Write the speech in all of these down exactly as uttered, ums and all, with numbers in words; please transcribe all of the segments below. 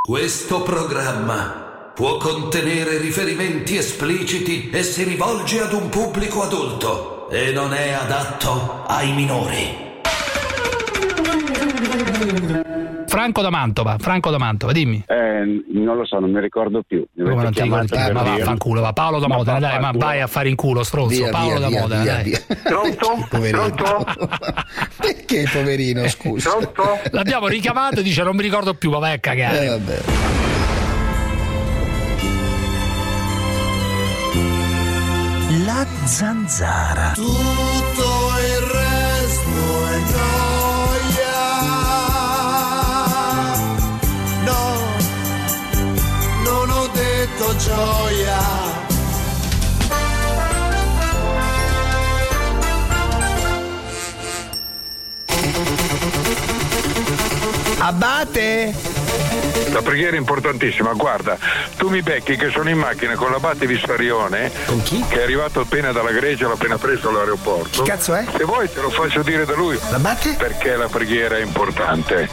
Questo programma può contenere riferimenti espliciti e si rivolge ad un pubblico adulto e non è adatto ai minori. Franco da Mantova, Franco da Mantova, dimmi. Eh, non lo so, non mi ricordo più. Mi Come non ti ricordi? Eh, ma vaffanculo, va. Paolo da Modena, dai, ma vai a fare in culo, stronzo. Via, Paolo via, da via, Modena, via, dai. via. Pronto? Pronto? Perché poverino, scusa? Pronto? L'abbiamo ricamato e dice non mi ricordo più, ma vai a cagare. Eh, vabbè. La zanzara. Tutto il resto è gioia. No, non ho detto gioia. Abate? La preghiera è importantissima, guarda, tu mi becchi che sono in macchina con l'abate Vissarione. Con chi? Che è arrivato appena dalla Grecia, l'ha appena preso all'aeroporto. Chi cazzo è? Se vuoi te lo faccio dire da lui. L'abate? Perché la preghiera è importante.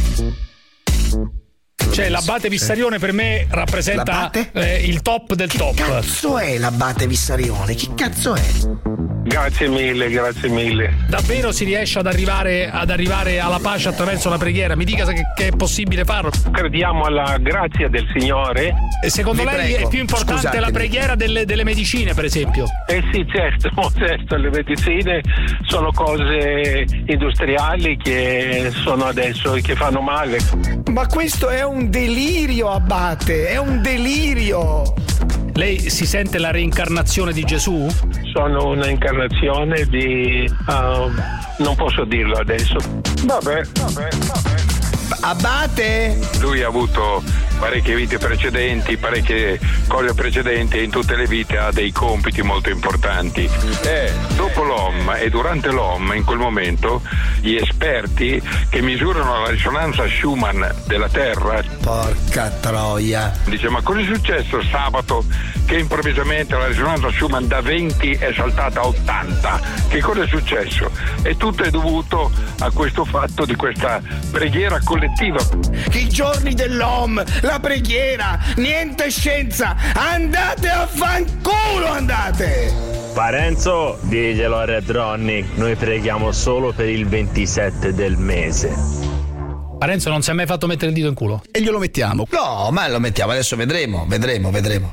Cioè l'abate Vissarione per me rappresenta eh, il top del top. Che cazzo è l'abate Vissarione? Chi cazzo è? Grazie mille, grazie mille. Davvero si riesce ad arrivare ad arrivare alla pace attraverso la preghiera? Mi dica che, che è possibile farlo. Crediamo alla grazia del Signore. E secondo Vi lei prego, è più importante scusatemi. la preghiera delle, delle medicine, per esempio? Eh sì, certo, certo, le medicine sono cose industriali che sono adesso che fanno male. Ma questo è un delirio, abate, è un delirio. Lei si sente la reincarnazione di Gesù? Sono una incarnazione di... Uh, non posso dirlo adesso. Vabbè, vabbè, vabbè. Abate? Lui ha avuto parecchie vite precedenti, parecchie cose precedenti e in tutte le vite ha dei compiti molto importanti. E dopo l'O M e durante l'O M, in quel momento, gli esperti che misurano la risonanza Schumann della Terra, Porca troia. dice: ma cosa è successo sabato che improvvisamente la risonanza Schumann da venti è saltata a ottanta? Che cosa è successo? E tutto è dovuto a questo fatto di questa preghiera collettiva. I giorni dell'O M, la preghiera, niente scienza. Andate a fanculo, andate! Parenzo, diglielo a Red Ronnie, noi preghiamo solo per il ventisette del mese. Parenzo non si è mai fatto mettere il dito in culo? E glielo mettiamo. No, ma lo mettiamo, adesso vedremo, vedremo, vedremo.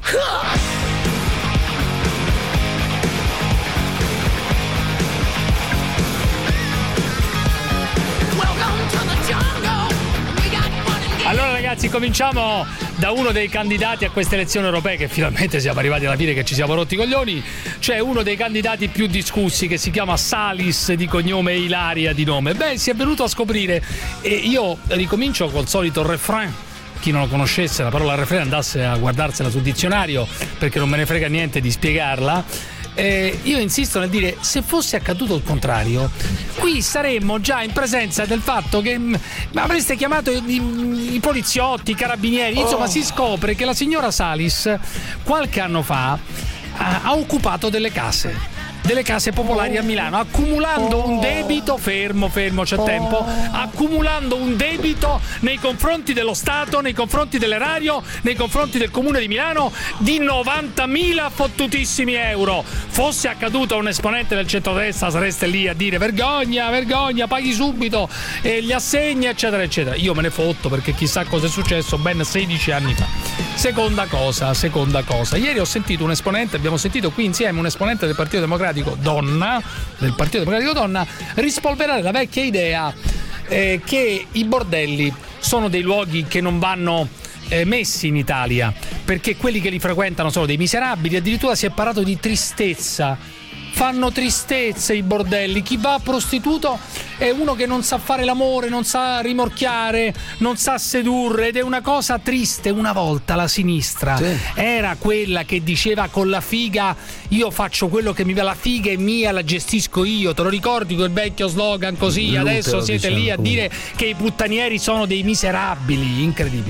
Allora ragazzi, cominciamo da uno dei candidati a queste elezioni europee, che finalmente siamo arrivati alla fine, che ci siamo rotti i coglioni. C'è uno dei candidati più discussi che si chiama Salis di cognome e Ilaria di nome. Beh, si è venuto a scoprire, e io ricomincio col solito refrain. Chi non lo conoscesse la parola refrain andasse a guardarsela sul dizionario, perché non me ne frega niente di spiegarla. Eh, io insisto nel dire, se fosse accaduto il contrario, qui saremmo già in presenza del fatto che mh, avreste chiamato i, i, i poliziotti, i carabinieri. Insomma, oh. Si scopre che la signora Salis qualche anno fa ha, ha occupato delle case delle case popolari a Milano, accumulando un debito, fermo, fermo, c'è tempo, accumulando un debito nei confronti dello Stato, nei confronti dell'erario, nei confronti del Comune di Milano di novantamila fottutissimi euro. Fosse accaduto a un esponente del centrodestra sareste lì a dire vergogna, vergogna, paghi subito e gli assegni, eccetera, eccetera. Io me ne fotto, perché chissà cosa è successo ben sedici anni fa. Seconda cosa, seconda cosa. Ieri ho sentito un esponente, abbiamo sentito qui insieme un esponente del Partito Democratico donna, del Partito Democratico donna, rispolverare la vecchia idea eh, che i bordelli sono dei luoghi che non vanno eh, messi in Italia, perché quelli che li frequentano sono dei miserabili. Addirittura si è parlato di tristezza. Fanno tristezza i bordelli. Chi va a prostituto è uno che non sa fare l'amore, non sa rimorchiare, non sa sedurre, ed è una cosa triste. Una volta la sinistra sì. era quella che diceva con la figa io faccio quello che mi va, la figa è mia, la gestisco io. Te lo ricordi quel vecchio slogan così? L'utero, adesso siete diciamo, lì a pure. dire che i puttanieri sono dei miserabili. Incredibili.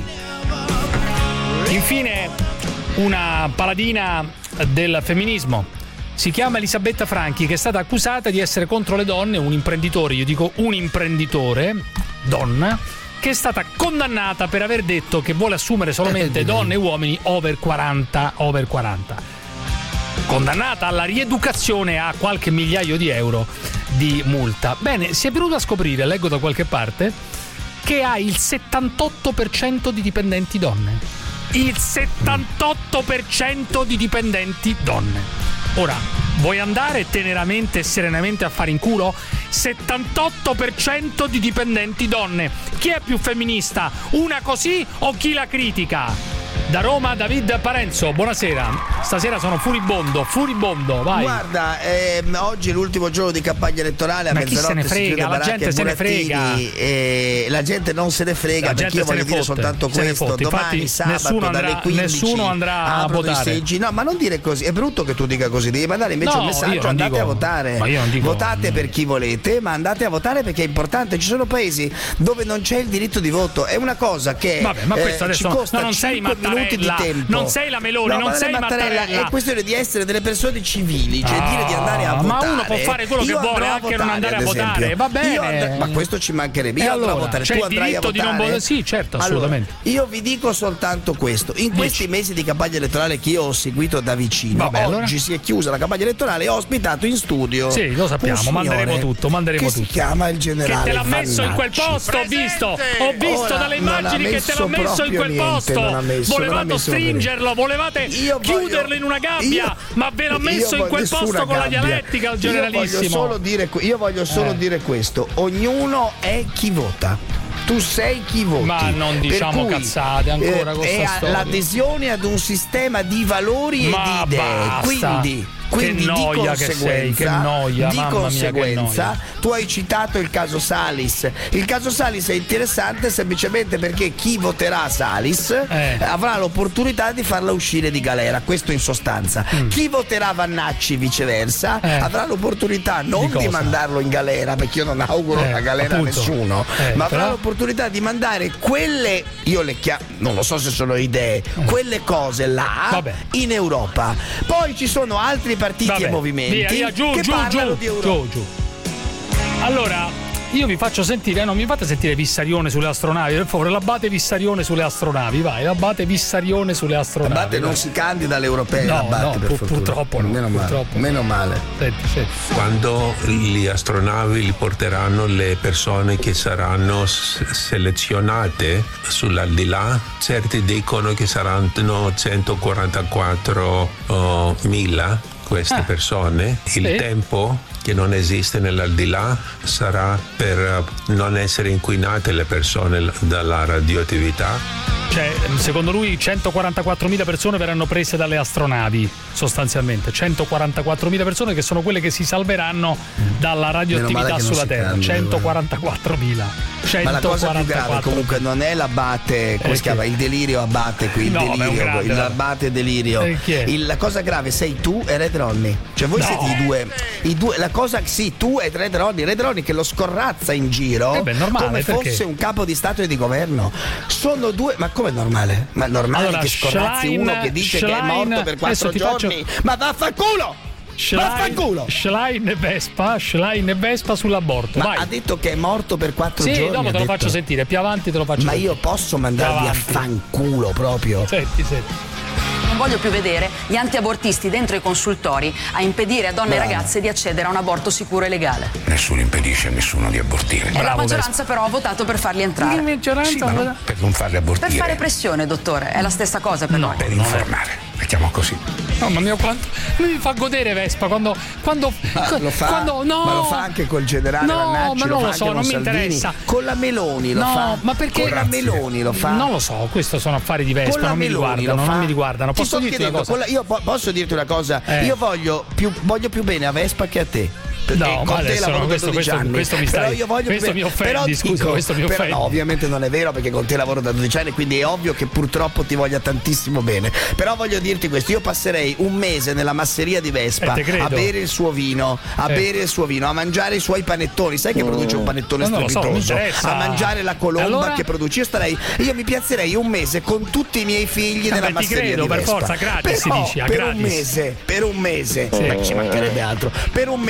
Infine, una paladina del femminismo. Si chiama Elisabetta Franchi, che è stata accusata di essere contro le donne, un imprenditore, io dico un imprenditore, donna, che è stata condannata per aver detto che vuole assumere solamente donne e uomini over quaranta, over quaranta. Condannata alla rieducazione a qualche migliaio di euro di multa. Bene, si è venuto a scoprire, leggo da qualche parte, che ha il settantotto per cento di dipendenti donne. Il settantotto per cento di dipendenti donne. Ora, vuoi andare teneramente e serenamente a fare in culo? settantotto per cento di dipendenti donne. Chi è più femminista? Una così o chi la critica? Da Roma David Parenzo, buonasera. Stasera sono furibondo, furibondo, vai. Guarda, ehm, oggi è l'ultimo giorno di campagna elettorale, a Ma chi se ne mezzanotte si frega, chiude la gente Baracca e se ne Burattini, frega. e la gente non se ne frega, La perché gente io se voglio ne dire fotte, soltanto se ne questo. fotte. Domani Infatti, sabato nessuno dalle andrà- quindici nessuno andrà a aprono i votare. seggi. No, ma non dire così, è brutto che tu dica così, devi mandare invece No, un io messaggio, non andate dico- a votare. ma io non dico- Votate per chi volete, ma andate a votare perché è importante. Ci sono paesi dove non c'è il diritto di voto, è una cosa che Vabbè, ma questo eh, adesso ci costa no, non sei cinque minuti di Mattarella, tempo. non sei la Meloni, No, non ma sei è Mattarella. è questione di essere delle persone civili, cioè Ah, dire di andare a ma votare. uno può fare quello che Io vuole, andrò a anche non votare, andare a ad votare, esempio. va bene. Io andrò- ma questo ci mancherebbe. E Io andrò allora, a votare, c'è tu il andrai a diritto di votare. non votare? Sì, certo, Allora, assolutamente. io vi dico soltanto questo: in questi mesi di campagna elettorale che io ho seguito da vicino, Vabbè, oggi allora? si è chiusa la campagna elettorale e ho ospitato in studio. Sì, lo sappiamo, un signore manderemo tutto, manderemo che tutto. si chiama il generale Che te l'ha messo in quel Vannacci. posto, ho visto, ho visto Ora, dalle non ha immagini che te l'ha messo messo in proprio quel niente, posto. non ha messo, non ha Volevate messo stringerlo, volevate Io chiuderlo voglio- in una gabbia, io- ma ve l'ha io messo in voglio quel nessuna posto con la gabbia. dialettica il Io voglio generalissimo. solo dire, io voglio solo Eh. dire questo: ognuno è chi vota. Tu sei chi voti. Ma non Per diciamo cui, cazzate ancora con è sta storia. l'adesione ad un sistema di valori Ma e di idee. basta. Quindi, quindi Che noia di che conseguenza, sei, che noia, di mamma mia, che conseguenza noia. tu hai citato il caso Salis. Il caso Salis è interessante semplicemente perché chi voterà Salis Eh. avrà l'opportunità di farla uscire di galera, questo in sostanza. Chi voterà Vannacci viceversa Mm. Eh. avrà l'opportunità non Di di, cosa? mandarlo in galera, perché io non auguro Eh, la galera appunto. a nessuno, Eh, ma avrà però- l'opportunità di mandare quelle, io le chiamo, non lo so se sono idee, quelle cose là Vabbè. in Europa. Poi ci sono altri partiti Vabbè, e movimenti via, via, giù, che giù, parlano giù, di Europa. giù, giù. Allora, io vi faccio sentire, non mi fate sentire Vissarione sulle astronavi, per favore, l'abate Vissarione sulle astronavi, vai, l'abate Vissarione sulle astronavi. L'Abate non vai. si candida alle europee, No, l'Abate, no, per pur- fortuna. purtroppo no, Meno male, purtroppo. meno male. Senti, senti. Quando gli astronavi li porteranno le persone che saranno s- selezionate sull'aldilà, certi dicono che saranno centoquarantaquattromila queste Ah, persone. Il sì. tempo che non esiste nell'aldilà sarà per eh, non essere inquinate le persone l- dalla radioattività. Cioè, secondo lui centoquarantaquattromila persone verranno prese dalle astronavi, sostanzialmente. centoquarantaquattromila persone che sono quelle che si salveranno dalla radioattività che non sulla si Terra. candida, centoquarantaquattromila. Ma la cosa più grave comunque non è l'Abate, come Eh, si chiama? chi? Il delirio Abate qui, il No, ma è un delirio, grande, il vabbè. Abate delirio. Eh, chi è? Il- la cosa grave sei tu e Red Ronnie. Cioè voi No. siete i due, i due. La cosa sì, tu e Red Ronnie, Red Ronnie che lo scorrazza in giro Eh beh, normale, come perché? fosse un capo di Stato e di governo. Sono due, ma come normale? Ma è normale Allora, che scorrazzi Schlein- uno che dice che è Schlein- morto per quattro adesso ti giorni? faccio- Ma vaffanculo! Vaffanculo! Schlein e Vespa, Schlein e Vespa sull'aborto. Ma Vai. ha detto che è morto per quattro Sì, giorni. dopo ha te lo detto. faccio sentire, più avanti te lo faccio Ma sentire. io posso mandarvi a Avanti. fanculo proprio. Senti, senti. Non voglio più vedere gli antiabortisti dentro i consultori a impedire a donne Bravo. e ragazze di accedere a un aborto sicuro e legale. Nessuno impedisce a nessuno di abortire. E la maggioranza però ha votato per farli entrare. Che maggioranza? Sì, ma non per non farli Per abortire. fare pressione, dottore, è la stessa cosa per noi. Per informare. Mettiamo così. Mamma mia, quanto lui mi fa godere Vespa quando quando, Ma lo fa, quando no, ma lo fa anche col generale no, Vannacci, ma lo non fa lo anche so, con non mi Salvini. interessa. Con la Meloni lo no, fa. ma perché con la Meloni lo fa. Non lo so, questo sono affari di Con Vespa, la non mi Meloni riguardano, lo fa. non mi riguardano. Ti Posso sto dirti una chiedendo, cosa? con la- io po- posso dirti una cosa? Eh. Io voglio più, voglio più bene a Vespa che a te. Perché No, con ma te adesso lavoro no, da questo- dodici questo- anni. questo mi stai- però io voglio questo più mi bene. offendi, Però scusa, dico- questo mi però offendi. no, ovviamente non è vero perché con te lavoro da dodici anni, quindi è ovvio che purtroppo ti voglia tantissimo bene. Però voglio dirti questo, io passerei un mese nella masseria di Vespa Eh, te credo. a bere il suo vino, a Eh. bere il suo vino, a mangiare i suoi panettoni. Sai che produce un panettone Ma non lo so, non mi strepitoso? interessa. A mangiare la colomba Allora? che produce. Io starei, io mi piazzerei un mese con tutti i miei figli nella Vabbè, ti masseria credo, di per Vespa. forza, gratis si Però dice, a per gratis. un mese, per un mese, Sì. beh, ci mancherebbe altro. Per un mese mi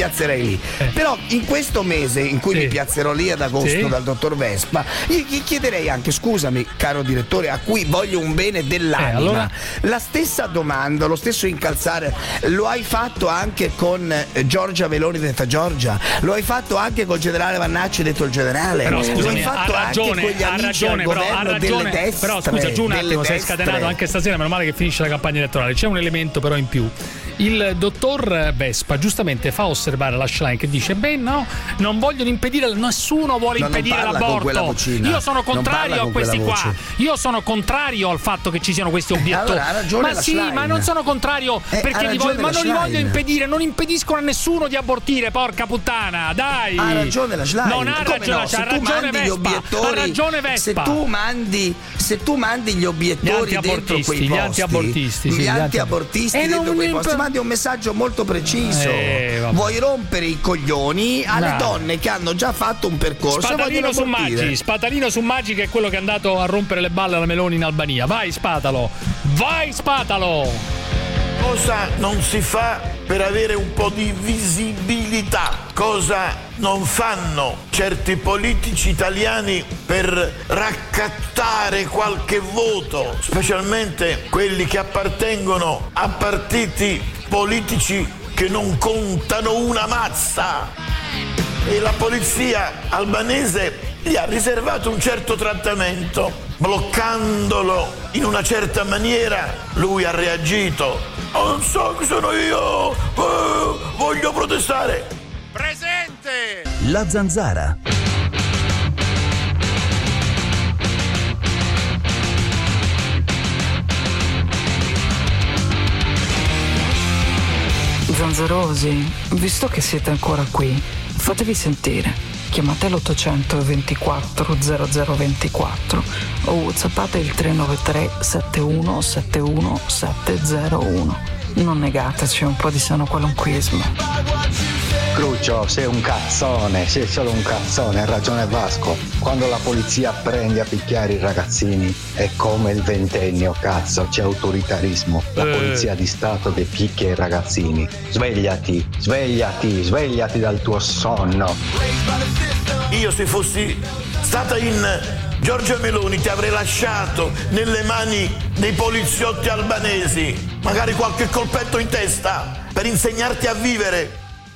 piazzerei lì. Eh. Però in questo mese in cui Sì. mi piazzerò lì ad agosto Sì. dal dottor Vespa, io gli chiederei anche, scusami caro direttore, a cui voglio un bene dell'anima, Eh, allora? la stessa domanda, lo stesso incalzare lo hai fatto anche con eh, Giorgia Meloni detta Giorgia, lo hai fatto anche col generale Vannacci detto il generale, Però lo scusami, hai fatto ha anche ragione, con gli ha amici ragione, al però, ha governo delle ragione, destre, però scusa, giù un delle attimo, sei destre. scatenato anche stasera, meno male che finisce la campagna elettorale. C'è un elemento però in più. Il dottor Vespa giustamente fa osservare la Schlein che dice: beh, no, non vogliono impedire, nessuno vuole No, non impedire parla con quella l'aborto. vocina. Io sono Non contrario parla a con questi quella qua. voce. Io sono contrario al fatto che ci siano questi obiettori. allora, ha ragione ma la sì, Schlein. ma non sono contrario Eh, perché ha li ragione voglio, ma la non li voglio Schlein. impedire, non impediscono a nessuno di abortire, porca puttana, dai. Ha ragione la Schlein. Non ha Come ragione, no? c'ha Se tu ragione mandi gli Vespa. obiettori, Ha ragione Vespa. Se tu mandi, se tu mandi gli obiettori Gli dentro antiabortisti, quei gli posti, antiabortisti, sì, gli gli antiabortisti anti- dentro E quei non posti, imp- mandi un messaggio molto preciso. Eh, vabbè. Vuoi rompere i coglioni alle No. donne che hanno già fatto un percorso e Spatalino vogliono su abortire. Maggi, Spatalino su Maggi che è quello che è andato a rompere le balle alla Meloni in Albania. Vai Spatalo, vai Spatalo. Cosa non si fa per avere un po' di visibilità? Cosa non fanno certi politici italiani per raccattare qualche voto, specialmente quelli che appartengono a partiti politici che non contano una mazza? E la polizia albanese gli ha riservato un certo trattamento, bloccandolo in una certa maniera. Lui ha reagito: non so chi sono io, eh, voglio protestare. Presente! La Zanzara. Zanzarosi, visto che siete ancora qui, fatevi sentire. Chiamate l'ottocento ventiquattro zero zero ventiquattro o whatsappate il tre nove tre sette uno sette uno sette zero uno. Non negateci un po' di sano qualunquismo. Cruccio, sei un cazzone, sei solo un cazzone, ha ragione Vasco. Quando la polizia prende a picchiare i ragazzini è come il ventennio, cazzo, c'è autoritarismo. La Eh. polizia di Stato che picchia i ragazzini. Svegliati, svegliati, svegliati dal tuo sonno. Io se fossi stata in Giorgia Meloni ti avrei lasciato nelle mani dei poliziotti albanesi, magari qualche colpetto in testa, per insegnarti a vivere.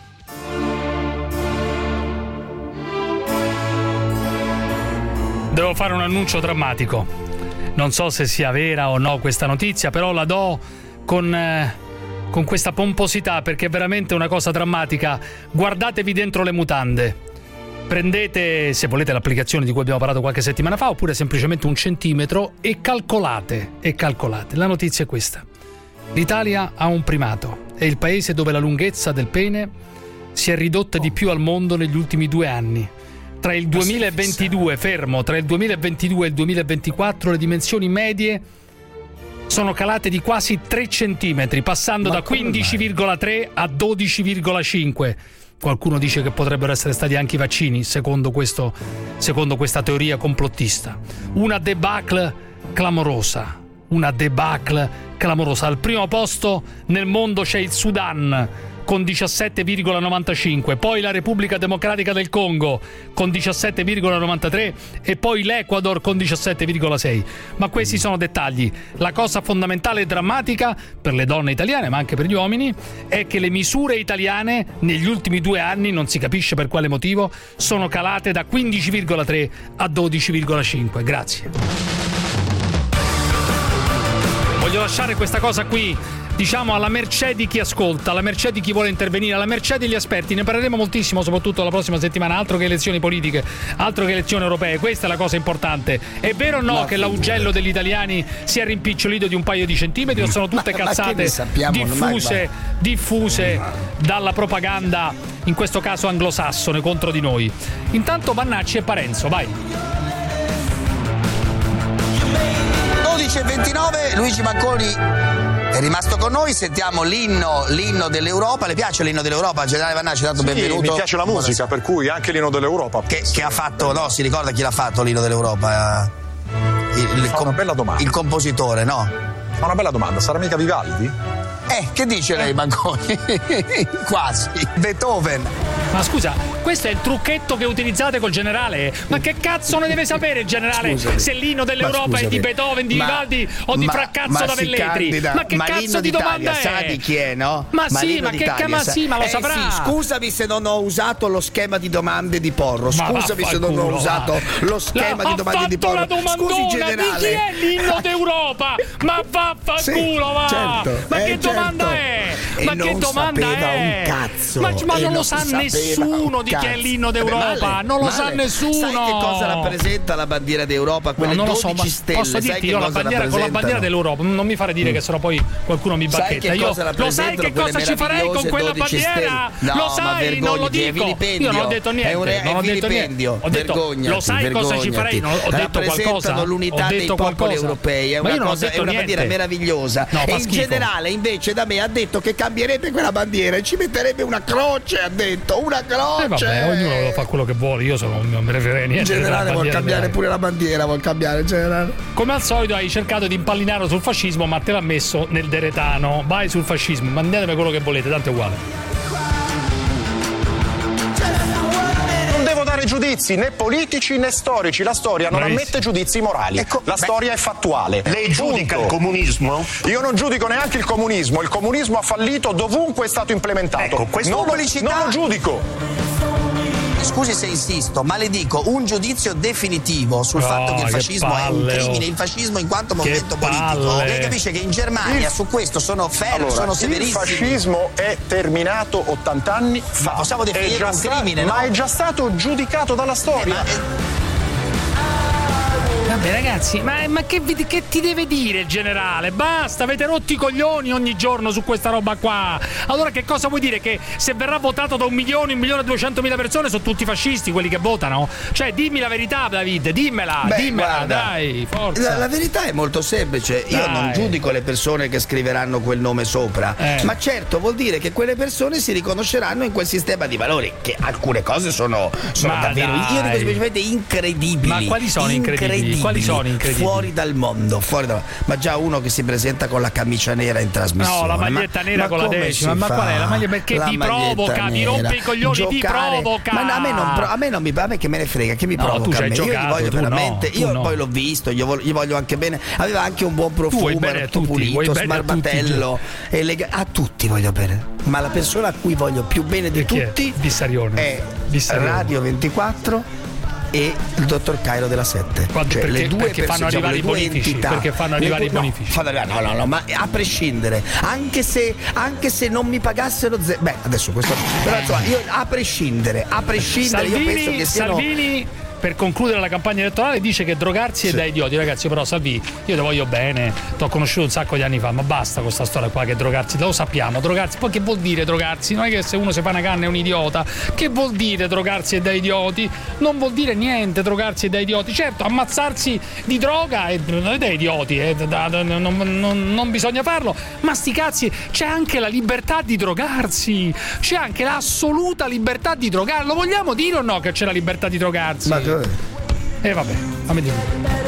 Devo fare un annuncio drammatico. Non so se sia vera o no questa notizia, però la do con, eh, con questa pomposità perché è veramente una cosa drammatica. Guardatevi dentro le mutande. Prendete, se volete, l'applicazione di cui abbiamo parlato qualche settimana fa, oppure semplicemente un centimetro e calcolate, e calcolate. La notizia è questa. L'Italia ha un primato. È il paese dove la lunghezza del pene si è ridotta di più al mondo negli ultimi due anni. Tra il duemilaventidue, fermo, tra il duemilaventidue e il duemilaventiquattro le dimensioni medie sono calate di quasi tre centimetri, passando Ma da come quindici virgola tre a dodici virgola cinque. Qualcuno dice che potrebbero essere stati anche i vaccini, secondo, questo, secondo questa teoria complottista. Una debacle clamorosa. Una debacle clamorosa. Al primo posto nel mondo c'è il Sudan con diciassette virgola novantacinque, poi la Repubblica Democratica del Congo con diciassette virgola novantatré e poi l'Ecuador con diciassette virgola sei. Ma questi sono dettagli. La cosa fondamentale e drammatica per le donne italiane, ma anche per gli uomini, è che le misure italiane negli ultimi due anni, non si capisce per quale motivo, sono calate da quindici virgola tre a dodici virgola cinque. Grazie. Voglio lasciare questa cosa qui, diciamo, alla mercé di chi ascolta, alla mercé di chi vuole intervenire, alla mercé degli esperti. Ne parleremo moltissimo, soprattutto la prossima settimana. Altro che elezioni politiche, altro che elezioni europee. Questa è la cosa importante. È vero o no, no che l'augello degli italiani si è rimpicciolito di un paio di centimetri o sono tutte Ma- ma cazzate che ne sappiamo? diffuse, Ma- diffuse dalla propaganda, in questo caso anglosassone, contro di noi? Intanto Vannacci e Parenzo, vai. dodici e ventinove, Luigi Manconi è rimasto con noi, sentiamo l'inno, l'inno dell'Europa. Le piace l'inno dell'Europa? Generale Vannacci, tanto Sì, benvenuto. mi piace la musica, per cui anche l'inno dell'Europa. Che, che ha fatto, no, si ricorda chi l'ha fatto l'inno dell'Europa? Il, il, Fa una bella domanda. Il compositore, no? Fa una bella domanda, sarà mica Vivaldi? Eh, che dice lei, Manconi? Quasi. Beethoven. Ma scusa, questo è il trucchetto che utilizzate col generale? Ma che cazzo ne deve sapere il generale? Scusami. Se l'inno dell'Europa è di Beethoven, di Ma- Vivaldi o di ma- Fraccazzo ma da si Velletri? candida- Ma che ma cazzo l'inno di domanda d'Italia è? sa di chi è, no? Ma sì, l'inno ma che d'Italia ma sa- sì, ma lo Eh saprà. sì, scusami se non ho usato lo schema di domande di Porro. Ma Scusami se non ho vaffanculo, usato va. lo schema La- di domande di Ha Porro. fatto la Scusi, domandona di chi generale. è l'inno d'Europa? Ma vaffanculo, Sì, va! certo, Ma eh, che domanda certo. è? E Ma non che domanda sapeva è? un cazzo. Ma, ma E non lo non sa sapeva nessuno un di chi è cazzo. l'inno Eh beh, d'Europa, male, non lo sa male. nessuno. Sai che cosa rappresenta la bandiera d'Europa? Quelle No, non lo so, dodici ma stelle. posso sai dirti che io la cosa bandiera con la bandiera rappresentano? dell'Europa, non mi fare dire che sennò poi qualcuno mi Sai bacchetta. che Io, cosa lo sai che rappresentano cosa quelle ci farei con meravigliose quella dodici bandiera? stelle? No, lo ma sai, non lo vergognati, è dico. vilipendio. Io non ho detto niente, È un re- non ho è detto vilipendio. niente. Ho detto, Vergognati, lo sai cosa ci farei? Non, ho detto rappresentano qualcosa. l'unità ho dei detto popoli qualcosa. europei. È Ma io una, non ho cosa, è detto una niente. bandiera meravigliosa. No, e fa il schifo. generale invece da me ha detto che cambierebbe quella bandiera e ci metterebbe una croce. Ha detto una croce. Eh vabbè, ognuno fa quello che vuole, io sono, non me ne frega niente. Il generale della vuol bandiera cambiare della- pure la bandiera, vuol cambiare il generale. Come al solito hai cercato di impallinarlo sul fascismo, ma te l'ha messo nel deretano. Vai sul fascismo, mandatemi quello che volete, tanto è uguale. Non devo dare giudizi né politici né storici, la storia non Bravissimo. ammette giudizi morali. la storia è fattuale. Lei giudica il comunismo? Io non giudico neanche il comunismo, il comunismo ha fallito dovunque è stato implementato. Ecco, questo- non, lo, Pubblicità. non lo giudico. Scusi se insisto, ma le dico un giudizio definitivo sul No, fatto che il che fascismo è un palle, oh. crimine, il fascismo in quanto Che movimento politico. palle. Lei capisce che in Germania Il- su questo sono fermi, Allora, sono il severissimi. fascismo è terminato ottanta anni fa. possiamo È definire già un sta- crimine, ma no? è già stato giudicato dalla storia. Ma, eh, Vabbè ragazzi, ma, ma che, vi- che ti deve dire il generale? Basta, avete rotto i coglioni ogni giorno su questa roba qua. Allora che cosa vuoi dire? Che se verrà votato da un milione, un milione e duecentomila persone sono tutti fascisti quelli che votano? Cioè dimmi la verità David, dimmela, Beh, dimmela, guarda, dai, forza. La, la verità è molto semplice. Io Dai. non giudico le persone che scriveranno quel nome sopra, Eh. ma certo vuol dire che quelle persone si riconosceranno in quel sistema di valori. Che alcune cose sono, sono Ma davvero, dai. io dico semplicemente incredibili. Ma quali sono incredibili? Quali sono incredibili? Fuori dal mondo, fuori dal... ma già uno che si presenta con la camicia nera in trasmissione. No, la maglietta ma, nera ma con la come decima, si ma fa? qual è? La maglia perché La vi maglietta provoca, vi rompe nera. i coglioni, vi Giocare- provoca. Ma a me non, pro- a me non mi a me che me ne frega, che mi No, tu provoca ci a hai me. Io gli giocato, voglio tu no, veramente, tu io no. poi l'ho visto, gli voglio, gli voglio anche bene. Aveva anche un buon vuoi profumo, bene era a tutto tutti, vuoi pulito, bene a tutti, sbarbatello, elega- a tutti voglio bene. Ma la persona a cui voglio più bene di E chi è? tutti Vissarione. è Vissarione. Radio ventiquattro e il dottor Cairo della Sette. Quando- Cioè, perché- le due perché fanno persone, diciamo, arrivare le i due bonifici, entità. perché fanno Le arrivare due- i bonifici. No, fanno arrivare- no, no, no, ma a prescindere, anche se, anche se non mi pagassero ze- beh, adesso questo però insomma, io a prescindere, a prescindere io penso Salvini, che siano Salvini per concludere la campagna elettorale dice che drogarsi è da idioti. Ragazzi, però Salvini, io ti voglio bene, ti ho conosciuto un sacco di anni fa, ma basta con questa storia qua che drogarsi, lo sappiamo, drogarsi, poi che vuol dire drogarsi? Non è che se uno si fa una canna è un idiota. Che vuol dire drogarsi è da idioti? Non vuol dire niente drogarsi è da idioti. Certo, ammazzarsi di droga è, non è da idioti, è da- da- non, non- non bisogna farlo, ma sti cazzi, c'è anche la libertà di drogarsi, c'è anche l'assoluta libertà di drogarsi. Lo vogliamo dire o no che c'è la libertà di drogarsi? Ma E eh, vabbè, fammi dire.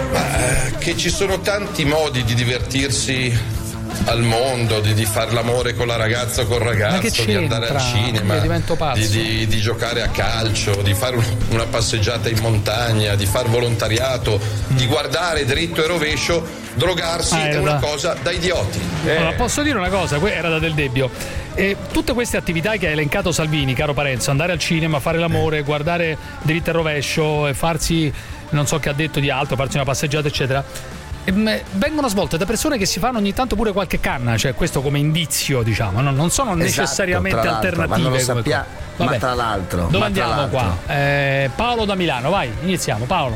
Eh, che ci sono tanti modi di divertirsi al mondo, di, di fare l'amore con la ragazza o col Ma che ragazzo, di andare al c'entra? cinema, Io divento pazzo. di, di- di giocare a calcio, di fare un- una passeggiata in montagna, di fare volontariato, di guardare dritto e rovescio. Drogarsi Ah, è era una da- cosa da idioti. Allora, posso dire una cosa, que- era da Del Debbio. E tutte queste attività che ha elencato Salvini, caro Parenzo, andare al cinema, fare l'amore, guardare dritto e rovescio e farsi, non so che ha detto di altro, farsi una passeggiata, eccetera, ehm, vengono svolte da persone che si fanno ogni tanto pure qualche canna, cioè questo come indizio, diciamo, no? Non sono Esatto, necessariamente tra l'altro, alternative. ma non lo come sappia- qua. ma Vabbè. tra l'altro, Dove ma andiamo tra l'altro. qua? Eh, Paolo da Milano, vai, iniziamo, Paolo.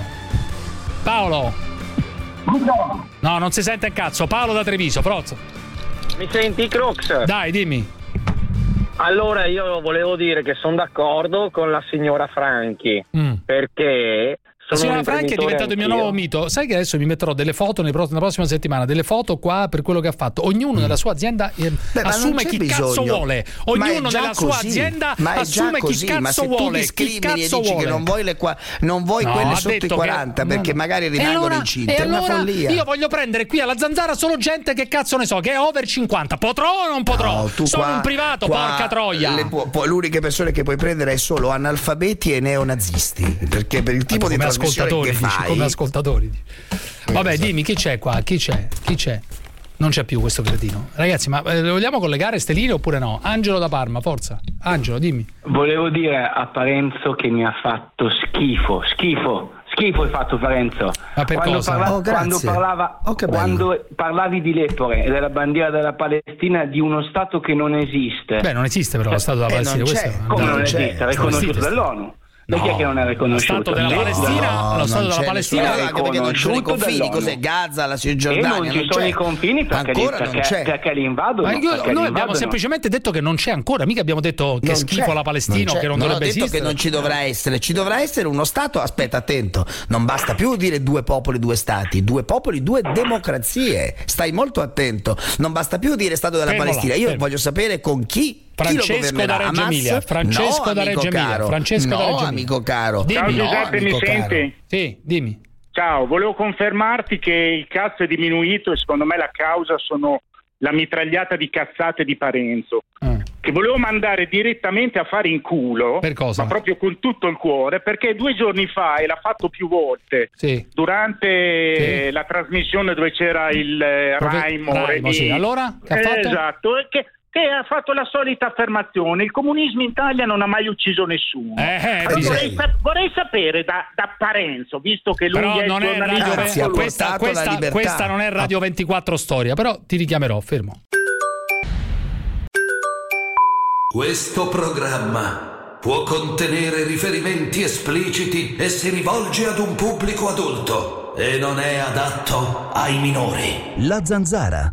Paolo. No, non si sente un cazzo. Paolo da Treviso, Prozzo. Mi senti, Crocs? Dai, dimmi. Allora, io volevo dire che sono d'accordo con la signora Franchi, Mm. perché La signora Franchi è diventato il mio nuovo mito. Sai che adesso mi metterò delle foto nella prossima settimana, delle foto qua per quello che ha fatto. Ognuno mm. nella sua azienda eh, Beh, assume chi bisogno. cazzo vuole. Ognuno nella così. sua azienda ma assume così. chi cazzo ma se vuole. Tu scrivi chi cazzo e dici vuole. che non vuoi, le qua, non vuoi no, quelle sotto i quaranta che, perché no. magari rimangono allora, incinte. E è una allora follia. Io voglio prendere qui alla Zanzara solo gente che cazzo ne so, che è over cinquanta. Potrò o non potrò? No, Sono qua, un privato, qua porca troia. Le, pu- l'uniche persone che puoi prendere è solo analfabeti e neonazisti, perché per il tipo di trasmissione che dici, fai come ascoltatori. Vabbè, esatto. dimmi chi c'è qua, chi c'è? Chi c'è? Non c'è più questo cretino. Ragazzi, ma eh, vogliamo collegare ste linee oppure no? Angelo da Parma, forza. Angelo, dimmi. Volevo dire a Parenzo che mi ha fatto schifo, schifo. Schifo hai fatto Parenzo. Ma per quando, cosa? parla- Oh, quando, parlava, oh, quando parlavi di Lepore e della bandiera della Palestina, di uno Stato che non esiste. Beh, non esiste però lo Stato della eh, Palestina. Non questo Come non, non esiste? È riconosciuto non dall'ONU. No, perché che non è riconosciuto? Lo Stato della Palestina, no, lo Stato non della Palestina è anche perché non ci sono i confini, dall'ONU. cos'è Gaza, la Cisgiordania? E non ci non sono c'è. i confini perché, Ancora li, perché, non c'è. perché li invadono. Ma io, perché noi li abbiamo invadono. semplicemente detto che non c'è ancora, mica abbiamo detto che Non schifo c'è, la Palestina o che non, non dovrebbe ho detto esistere. che non ci dovrà essere, ci dovrà essere uno Stato, aspetta attento, non basta più dire due popoli, due Stati, due popoli, due democrazie, stai molto attento, non basta più dire Stato della Fermo Palestina, là, io fermo. voglio sapere con chi. Francesco da Reggio Emilia, Francesco no, da Reggio Emilia, caro. Francesco no, da Reggio Emilia. amico caro. Dimmi. Ciao Giuseppe, no, mi caro. senti? Sì, dimmi. Ciao, volevo confermarti che il cazzo è diminuito e secondo me la causa sono la mitragliata di cazzate di Parenzo, mm. che volevo mandare direttamente a fare in culo, per cosa? Ma proprio con tutto il cuore, perché due giorni fa, e l'ha fatto più volte, sì. durante sì. la trasmissione dove c'era il eh, Profe- Raimo, Raimo Reni, sì. Allora? Che ha eh, fatto? Esatto, che che ha fatto la solita affermazione: il comunismo in Italia non ha mai ucciso nessuno. Eh, Però vorrei, sa- vorrei sapere da, da Parenzo, visto che lui però è non è giornalista, radio, questa, questa, questa non è Radio ventiquattro Storia, però ti richiamerò, fermo. Questo programma può contenere riferimenti espliciti e si rivolge ad un pubblico adulto e non è adatto ai minori. La Zanzara.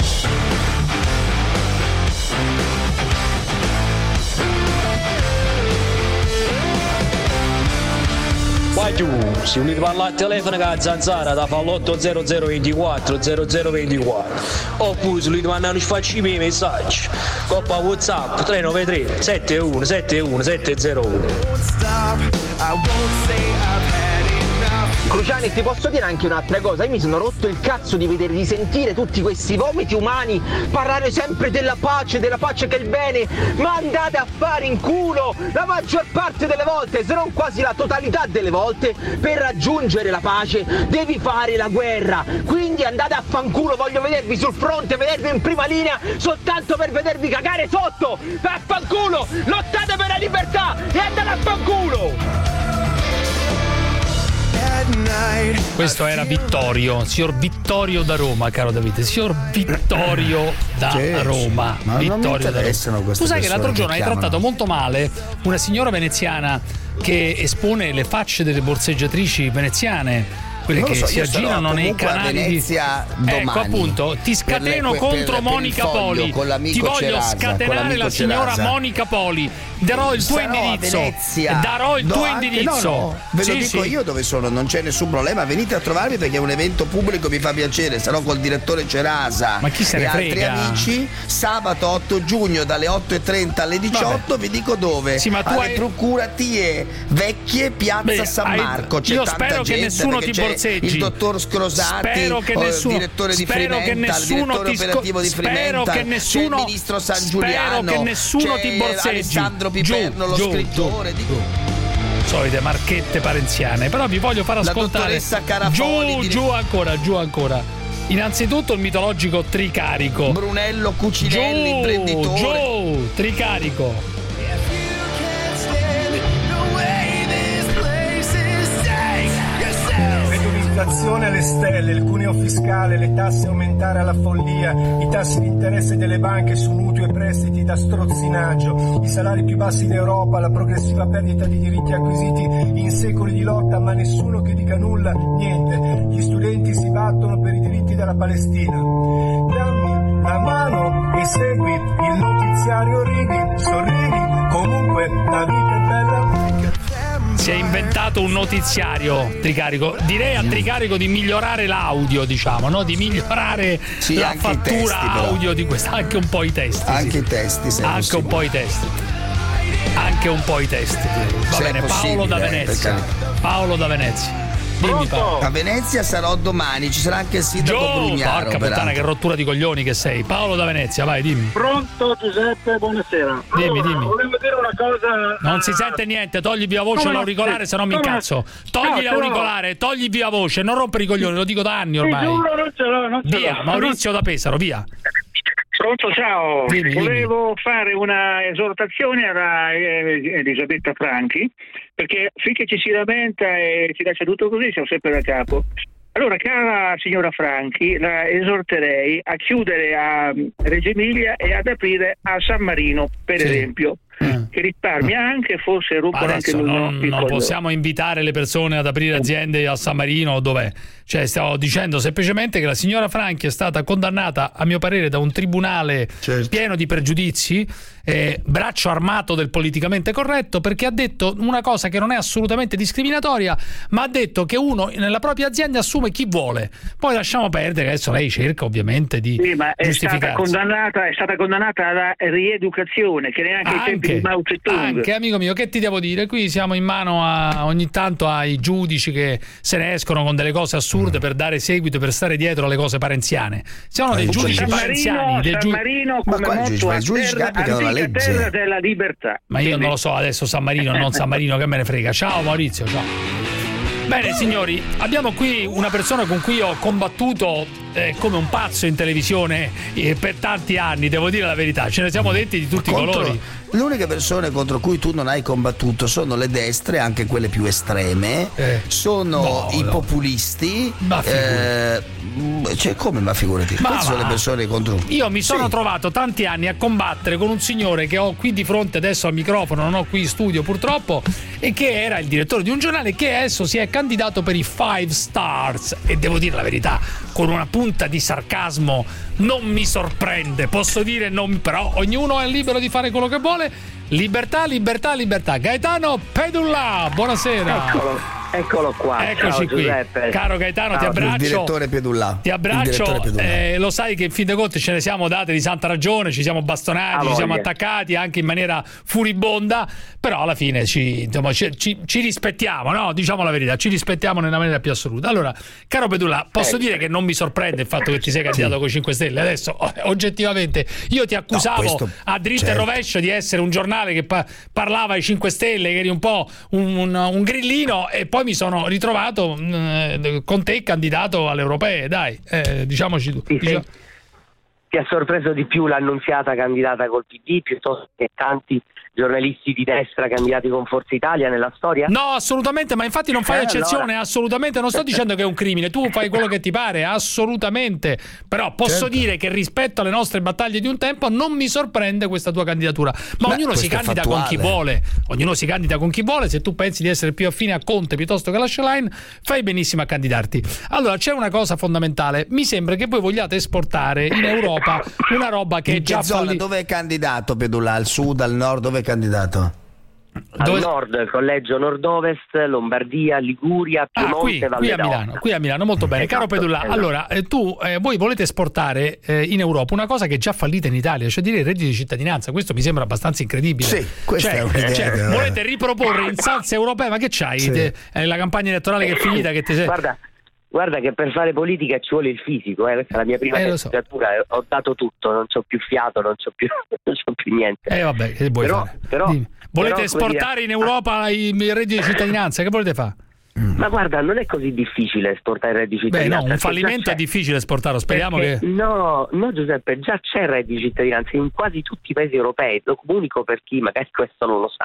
Vai giù, se unite parla al telefono con la Zanzara da fa l'otto zero zero ventiquattro zero zero ventiquattro, oppure se unite mandano i facci miei messaggi coppa WhatsApp tre nove tre sette uno sette uno sette zero uno. Cruciani, ti posso dire anche un'altra cosa? Io mi sono rotto il cazzo di vedere, di sentire tutti questi vomiti umani parlare sempre della pace, della pace che è il bene, ma andate a fare in culo la maggior parte delle volte, se non quasi la totalità delle volte. Per raggiungere la pace devi fare la guerra, quindi andate a fanculo, voglio vedervi sul fronte, vedervi in prima linea soltanto per vedervi cagare sotto. A fanculo, lottate per la libertà e andate a fanculo. Questo era Vittorio, signor Vittorio da Roma, caro Davide, signor Vittorio da Sì, Roma. sì. Ma Vittorio non mi interessano da Roma. queste Tu sai che l'altro persone giorno che hai chiamano. trattato molto male una signora veneziana che espone le facce delle borseggiatrici veneziane, quelle Non che lo so, si io sarò aggirano nei comunque a canali di Venezia domani. Ecco appunto, ti scateno Per le- per- contro per il Monica foglio, Poli. con l'amico Ti voglio Cerasa, con scatenare l'amico la signora Cerasa. Monica Poli. Darò il tuo Sarò a indirizzo. Venezia. Darò il No, tuo anche- indirizzo. no, no, ve lo Sì, dico sì. io dove sono, non c'è nessun problema, venite a trovarmi perché è un evento pubblico, mi fa piacere, sarò col direttore Cerasa Ma chi se ne e altri frega? amici sabato otto giugno dalle otto e trenta alle diciotto. Vi dico dove, Sì, ma tu alle hai- procuratie vecchie, piazza Beh, San hai- Marco. C'è io tanta spero che gente, nessuno perché ti c'è borseggi. il dottor Scrosati, Spero che o il nessuno- direttore di spero che Fremental, il nessuno direttore ti sco- operativo di spero Fremental, che c'è nessuno- il ministro San spero Giuliano, che nessuno c'è ti borseggi. Alessandro Piperno, Giù, lo giù, scrittore di... Solite marchette parenziane, però vi voglio far La ascoltare. dottoressa Carafoli, Giù, di- giù ancora, giù ancora. Innanzitutto il mitologico Tricarico. Brunello Cucinelli, Giù, imprenditore. giù, Tricarico. L'educazione alle stelle, il cuneo fiscale, le tasse aumentare alla follia, i tassi di interesse delle banche su mutui e prestiti da strozzinaggio, i salari più bassi d'Europa, la progressiva perdita di diritti acquisiti in secoli di lotta, ma nessuno che dica nulla, niente. Gli studenti si battono per i diritti della Palestina. Dammi la mano e segui il notiziario, ridi, sorridi, comunque la vita è bella. si è inventato un notiziario Tricarico. Direi a Tricarico di migliorare l'audio, diciamo, no? Di migliorare sì, la anche fattura i testi, audio di questa, anche un po' i testi. Anche sì. i testi, se anche un po' i testi. Anche un po' i testi. Va se bene, Paolo da Venezia. Paolo da Venezia. Dimmi, Paolo. A Venezia sarò domani, ci sarà anche il sindaco Gio, Brugnaro. porca puttana, che rottura di coglioni che sei. Paolo da Venezia, vai, dimmi. Pronto Giuseppe, buonasera. Dimmi, allora, dimmi. Volevo dire una cosa. Non si sente niente, togli via voce Come l'auricolare, no? se no mi Come incazzo. no? Togli No, l'auricolare, togli via voce, non rompere i coglioni, lo dico da anni ormai. Ti giuro, non ce l'ho, non ce Via, l'ho. Maurizio da Pesaro, via. Pronto, ciao. Dimmi, Volevo fare una esortazione alla eh, Elisabetta Franchi, perché finché ci si lamenta e ci lascia tutto così siamo sempre da capo. Allora, cara signora Franchi, la esorterei a chiudere a Reggio Emilia e ad aprire a San Marino, per Sì. esempio, che risparmia anche, forse ruppano anche Adesso lui. non, non possiamo invitare le persone ad aprire aziende a San Marino o dov'è. Cioè, stavo dicendo semplicemente che la signora Franchi è stata condannata, a mio parere, da un tribunale pieno di pregiudizi, eh, braccio armato del politicamente corretto, perché ha detto una cosa che non è assolutamente discriminatoria, ma ha detto che uno nella propria azienda assume chi vuole. Poi lasciamo perdere che adesso lei cerca ovviamente di Sì, ma è stata giustificarsi. condannata, è stata condannata alla rieducazione, che neanche ai tempi di Mao Zedong. Anche, amico mio, che ti devo dire? Qui siamo in mano a, ogni tanto ai giudici che se ne escono con delle cose assurde mm. per dare seguito, per stare dietro alle cose parenziane. Siamo dei giudici San parenziani. Marino, Dei San giu... Marino come motto a terra, antica terra della libertà. Ma io non lo so adesso San Marino, non San Marino, che me ne frega. Ciao Maurizio, ciao. Bene signori, abbiamo qui una persona con cui ho combattuto eh, come un pazzo in televisione eh, per tanti anni, devo dire la verità, ce ne siamo detti di tutti i colori. Le uniche persone contro cui tu non hai combattuto sono le destre, anche quelle più estreme, eh. sono no, i no. populisti. Ma eh, cioè, come ma figurati? Ma Queste va. sono le persone contro. Io mi sono sì. trovato tanti anni a combattere con un signore che ho qui di fronte adesso al microfono, non ho qui in studio purtroppo, e che era il direttore di un giornale che adesso si è candidato per i Five Stars. E devo dire la verità, con una punta di sarcasmo, non mi sorprende, posso dire, non, però ognuno è libero di fare quello che vuole. Libertà, libertà, libertà. Gaetano Pedulla, buonasera. Eccolo, eccolo qua. Eccoci Ciao, qui. Giuseppe. Caro Gaetano, Ciao. ti abbraccio. Il direttore Pedulla. Ti abbraccio. Eh, lo sai che in fin dei conti ce ne siamo date di santa ragione, ci siamo bastonati, ah, ci siamo voglia. attaccati anche in maniera furibonda, però alla fine ci, insomma, ci, ci, ci rispettiamo, no? Diciamo la verità, ci rispettiamo nella maniera più assoluta. Allora, caro Pedulla, posso eh, dire che non mi sorprende il fatto che ti sei candidato sì. con i cinque Stelle. Adesso, oggettivamente, io ti accusavo no, questo, a dritto certo. e rovescio di essere un giornale che pa- parlava ai cinque Stelle, che eri un po' un, un, un grillino, e poi mi sono ritrovato mh, con te candidato alle europee, dai, eh, diciamoci tu. Ti, diciamo... ti ha sorpreso di più l'annunziata candidata col P D piuttosto che tanti giornalisti di destra candidati con Forza Italia nella storia? No, assolutamente, ma infatti non fai eh, eccezione, allora. assolutamente, non sto dicendo che è un crimine, tu fai quello che ti pare, assolutamente, però posso certo. dire che rispetto alle nostre battaglie di un tempo non mi sorprende questa tua candidatura, ma Beh, ognuno si candida con chi vuole, ognuno si candida con chi vuole, se tu pensi di essere più affine a Conte piuttosto che alla Schlein, fai benissimo a candidarti. Allora, c'è una cosa fondamentale, mi sembra che voi vogliate esportare in Europa una roba che in è già zona, falli... dove è candidato Pedulla? Al sud, al nord, dove è candidato? Al Dove... nord, collegio nord-ovest, Lombardia, Liguria, Piemonte, ah, qui, Valle qui a d'Aosta. Milano, qui a Milano, molto bene. Esatto, Caro Pedulla, esatto. allora eh, tu eh, voi volete esportare eh, in Europa una cosa che è già fallita in Italia, cioè dire il reddito di cittadinanza. Questo mi sembra abbastanza incredibile. Sì, questa cioè, è un'idea. Cioè, che... volete riproporre in salsa europea, ma che c'hai? Sì. Te, eh, la campagna elettorale che è finita, che ti sei... Guarda, Guarda che per fare politica ci vuole il fisico, eh. Questa è la mia prima eh, candidatura, so. Ho dato tutto, non c'ho più fiato, non c'ho più, non c'ho più niente. Eh vabbè, che vuoi però, fare? Però, volete però, esportare dire... in Europa il reddito di cittadinanza, che volete fare? Ma guarda, non è così difficile esportare il reddito di cittadinanza. Beh, no, un fallimento è difficile esportarlo, speriamo perché, che... No, no Giuseppe, già c'è il reddito di cittadinanza in quasi tutti i paesi europei, lo comunico per chi magari questo non lo sa.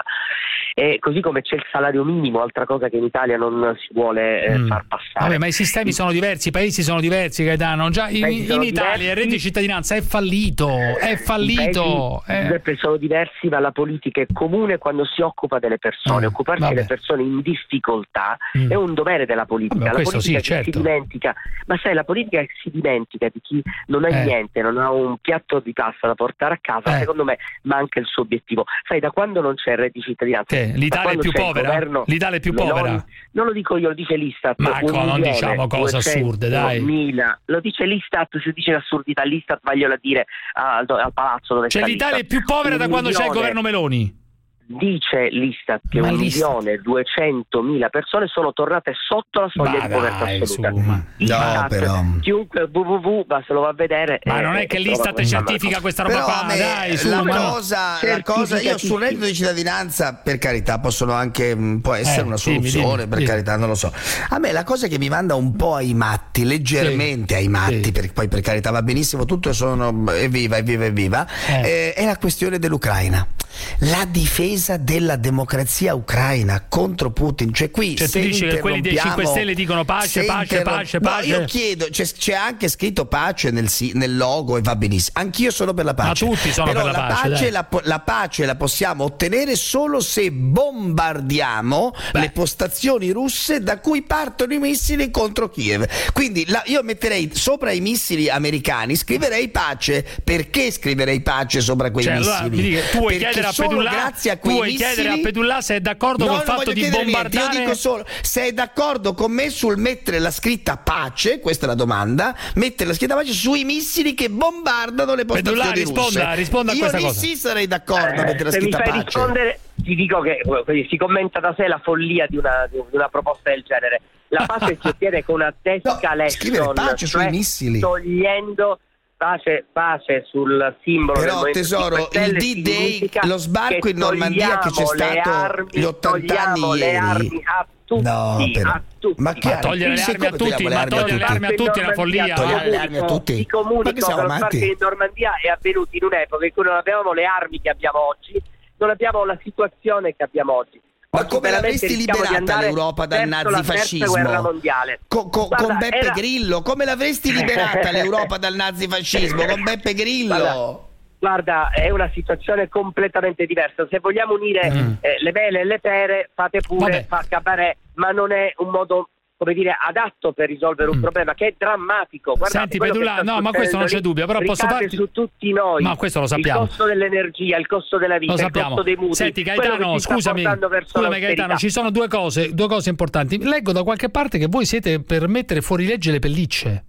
E così come c'è il salario minimo, altra cosa che in Italia non si vuole eh, mm. far passare. Vabbè, ma i sistemi sono diversi, i paesi sono diversi, Gaetano. Già in, in Italia il reddito di cittadinanza è fallito, è fallito. I paesi, Giuseppe, sono diversi, ma la politica è comune quando si occupa delle persone. Mm. Occuparsi Vabbè. delle persone in difficoltà mm. è un dovere della politica. Vabbè, la politica sì, che certo. si dimentica, ma sai, la politica che si dimentica di chi non ha eh. niente, non ha un piatto di pasta da portare a casa, eh. secondo me manca il suo obiettivo. Sai, da quando non c'è il reddito di cittadinanza, che l'Italia è più povera? Governo, L'Italia è più povera? Non, non lo dico io, lo dice l'Istat. Ma non diciamo cose assurde, dai. Mila. Lo dice l'Istat, se dice l'assurdità, l'Istat vaglielo a dire al, al palazzo dove cioè sta l'Italia l'Istat. è più povera un da quando milione, c'è il governo Meloni? Dice l'Istat che ma un l'Istat... milione duecentomila persone sono tornate sotto la soglia ma di povertà dai, assoluta. Su, ma... No, però... chiunque www se lo va a vedere. Ma eh, non è che l'Istat certifica questa roba però qua, me, dai, su, la, ma cosa, la cosa, io sul reddito di cittadinanza, per carità, possono anche può essere eh, una soluzione, dimmi, dimmi, per dimmi. carità, non lo so. A me la cosa che mi manda un po' ai matti, leggermente sì, ai matti, sì. perché poi per carità va benissimo tutto, sono evviva, evviva, evviva, eh. eh, è la questione dell'Ucraina. La difesa della democrazia ucraina contro Putin, cioè qui cioè, se tu dici che quelli dei cinque Stelle dicono pace, pace, interrom- pace, no, pace. io chiedo, c'è, c'è anche scritto pace nel, nel logo e va benissimo. Anch'io sono per la pace. Ma tutti sono però per la, la pace. pace la, la pace la possiamo ottenere solo se bombardiamo Beh. le postazioni russe da cui partono i missili contro Kiev. Quindi la, io metterei sopra i missili americani, scriverei pace. Perché scriverei pace sopra quei cioè, missili? Allora, dica, tu vuoi Perché chiedere a solo Pedulà, grazie a tu quei vuoi missili... chiedere a Pedulà se è d'accordo no, col fatto di bombardare. Niente, io dico solo se è d'accordo con me sul mettere la scritta pace, questa è la domanda, mettere la scritta pace sui missili che bombardano le postazioni Pedulà, risponda, russe. risponda a io questa lì cosa. sì sarei d'accordo eh, a mettere la se scritta mi fai pace. rispondere ti dico che eh, si commenta da sé la follia di una, di una proposta del genere. La pace si ottiene con una escalation, no, scrivere pace cioè sui missili, togliendo pace, pace sul simbolo. Però del tesoro, il D-Day, lo sbarco in Normandia che c'è stato armi, gli ottanta anni le ieri. armi a tutti, no, però. a tutti. Ma, che ma togliere le armi a tutti, ma togliere le armi a tutti è una follia. Togliere le armi a tutti. Ti comunico che lo sbarco in Normandia è avvenuto in un'epoca in cui non avevamo le armi che abbiamo oggi, non abbiamo la situazione che abbiamo oggi. Ma come l'avresti liberata l'Europa dal nazifascismo? Co- co- Guarda, con Beppe era... Grillo? Come l'avresti liberata l'Europa dal nazifascismo? Con Beppe Grillo? Guarda, guarda, è una situazione completamente diversa. Se vogliamo unire mm. eh, le mele e le pere, fate pure, Vabbè. fa cabaret, ma non è un modo, come dire, adatto per risolvere un mm. problema che è drammatico. Guardate, Senti Pedulà, no, ma questo non c'è dubbio, però posso farti su tutti noi. Ma questo lo sappiamo. Il costo dell'energia, il costo della vita, il costo dei mutui. Senti Gaetano, scusami, scusami Gaetano, ci sono due cose, due cose importanti. Leggo da qualche parte che voi siete per mettere fuori legge le pellicce.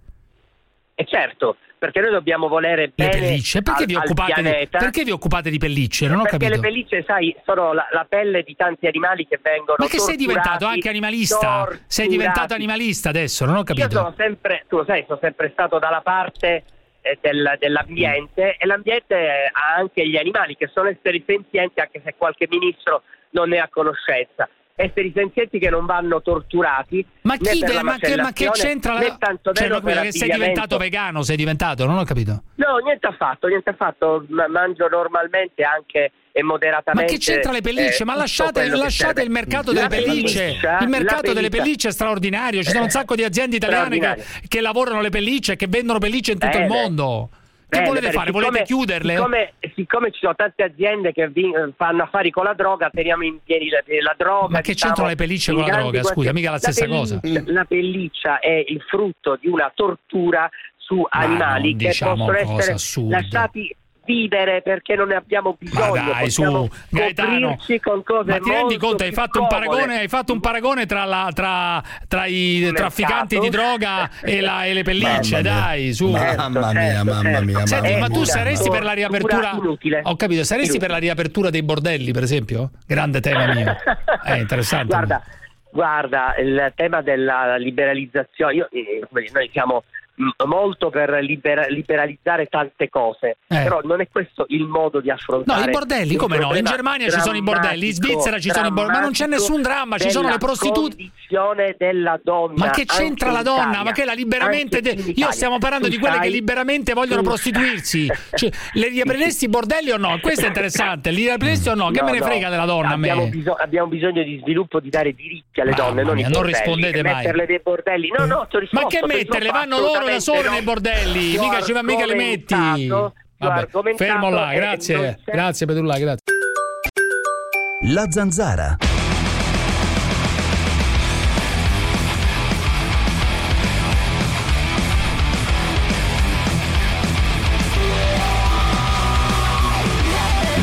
E certo, perché noi dobbiamo volere bene le pellicce. Perché, al, vi occupate di, perché vi occupate di pellicce? Non ho perché capito. le pellicce, sai, sono la, la pelle di tanti animali che vengono Ma che sei diventato anche animalista? torturati. Sei diventato animalista adesso, non ho capito. Io sono sempre, tu lo sai, sono sempre stato dalla parte eh, del, dell'ambiente mm. e l'ambiente ha anche gli animali che sono esseri senzienti, anche se qualche ministro non ne ha conoscenza. Esseri senzienti che non vanno torturati. Ma chi de, ma, che, ma che c'entra la cioè, no, che sei diventato vegano, sei diventato, non ho capito. No, niente affatto, niente affatto, mangio normalmente anche e moderatamente. Ma che c'entra le pellicce? Eh, ma lasciate, lasciate il mercato delle pellicce. Pelliccia, il mercato pelliccia. delle pellicce è straordinario, ci sono un sacco di aziende italiane che, che lavorano le pellicce e che vendono pellicce in tutto Bene. il mondo. Che Bene, volete fare? siccome, Volete chiuderle? Siccome, siccome ci sono tante aziende che vi, fanno affari con la droga, teniamo in piedi la, la droga. Ma che diciamo, c'entrano le pellicce con la droga? Scusa, mica la stessa la cosa. La pelliccia è il frutto di una tortura su Ma animali non che diciamo possono essere assurda. lasciati vivere perché non ne abbiamo bisogno. Ma dai, su Gaetano, con cose ma ti rendi conto? Hai fatto, un paragone, hai fatto un paragone tra, la, tra, tra i mercato. trafficanti di droga e, la, e le pellicce, dai, su. Mamma mia, mamma mia. Senti, mamma ma tu mia. saresti per la riapertura? Inutile. Ho capito, saresti Inutile. per la riapertura dei bordelli, per esempio? Grande tema mio. È interessante. Guarda, guarda, il tema della liberalizzazione, io, eh, noi siamo molto per libera- liberalizzare tante cose, eh. però non è questo il modo di affrontare. No, i bordelli come no? In Germania ci sono i bordelli, in Svizzera ci sono i bordelli, ma non c'è nessun dramma, ci sono le prostitute. Della donna. Ma che c'entra la donna? Italia, ma che la liberamente de- io stiamo parlando di quelle che liberamente vogliono prostituirsi. Cioè, le riapriresti i bordelli o no? Questo è interessante. Li riapriresti o no? Che no, me ne no. frega della donna a me? Abbiamo, bisog- abbiamo bisogno di sviluppo, di dare diritti alle Mamma donne, non mia, i non bordelli. rispondete mai. Metterle dei bordelli. No, no, ti ho risposto, ma che metterle? Vanno loro da sole no. nei bordelli, mica ci va mica le metti. Vabbè, fermo là, grazie. Grazie Pedulà, grazie. La Zanzara.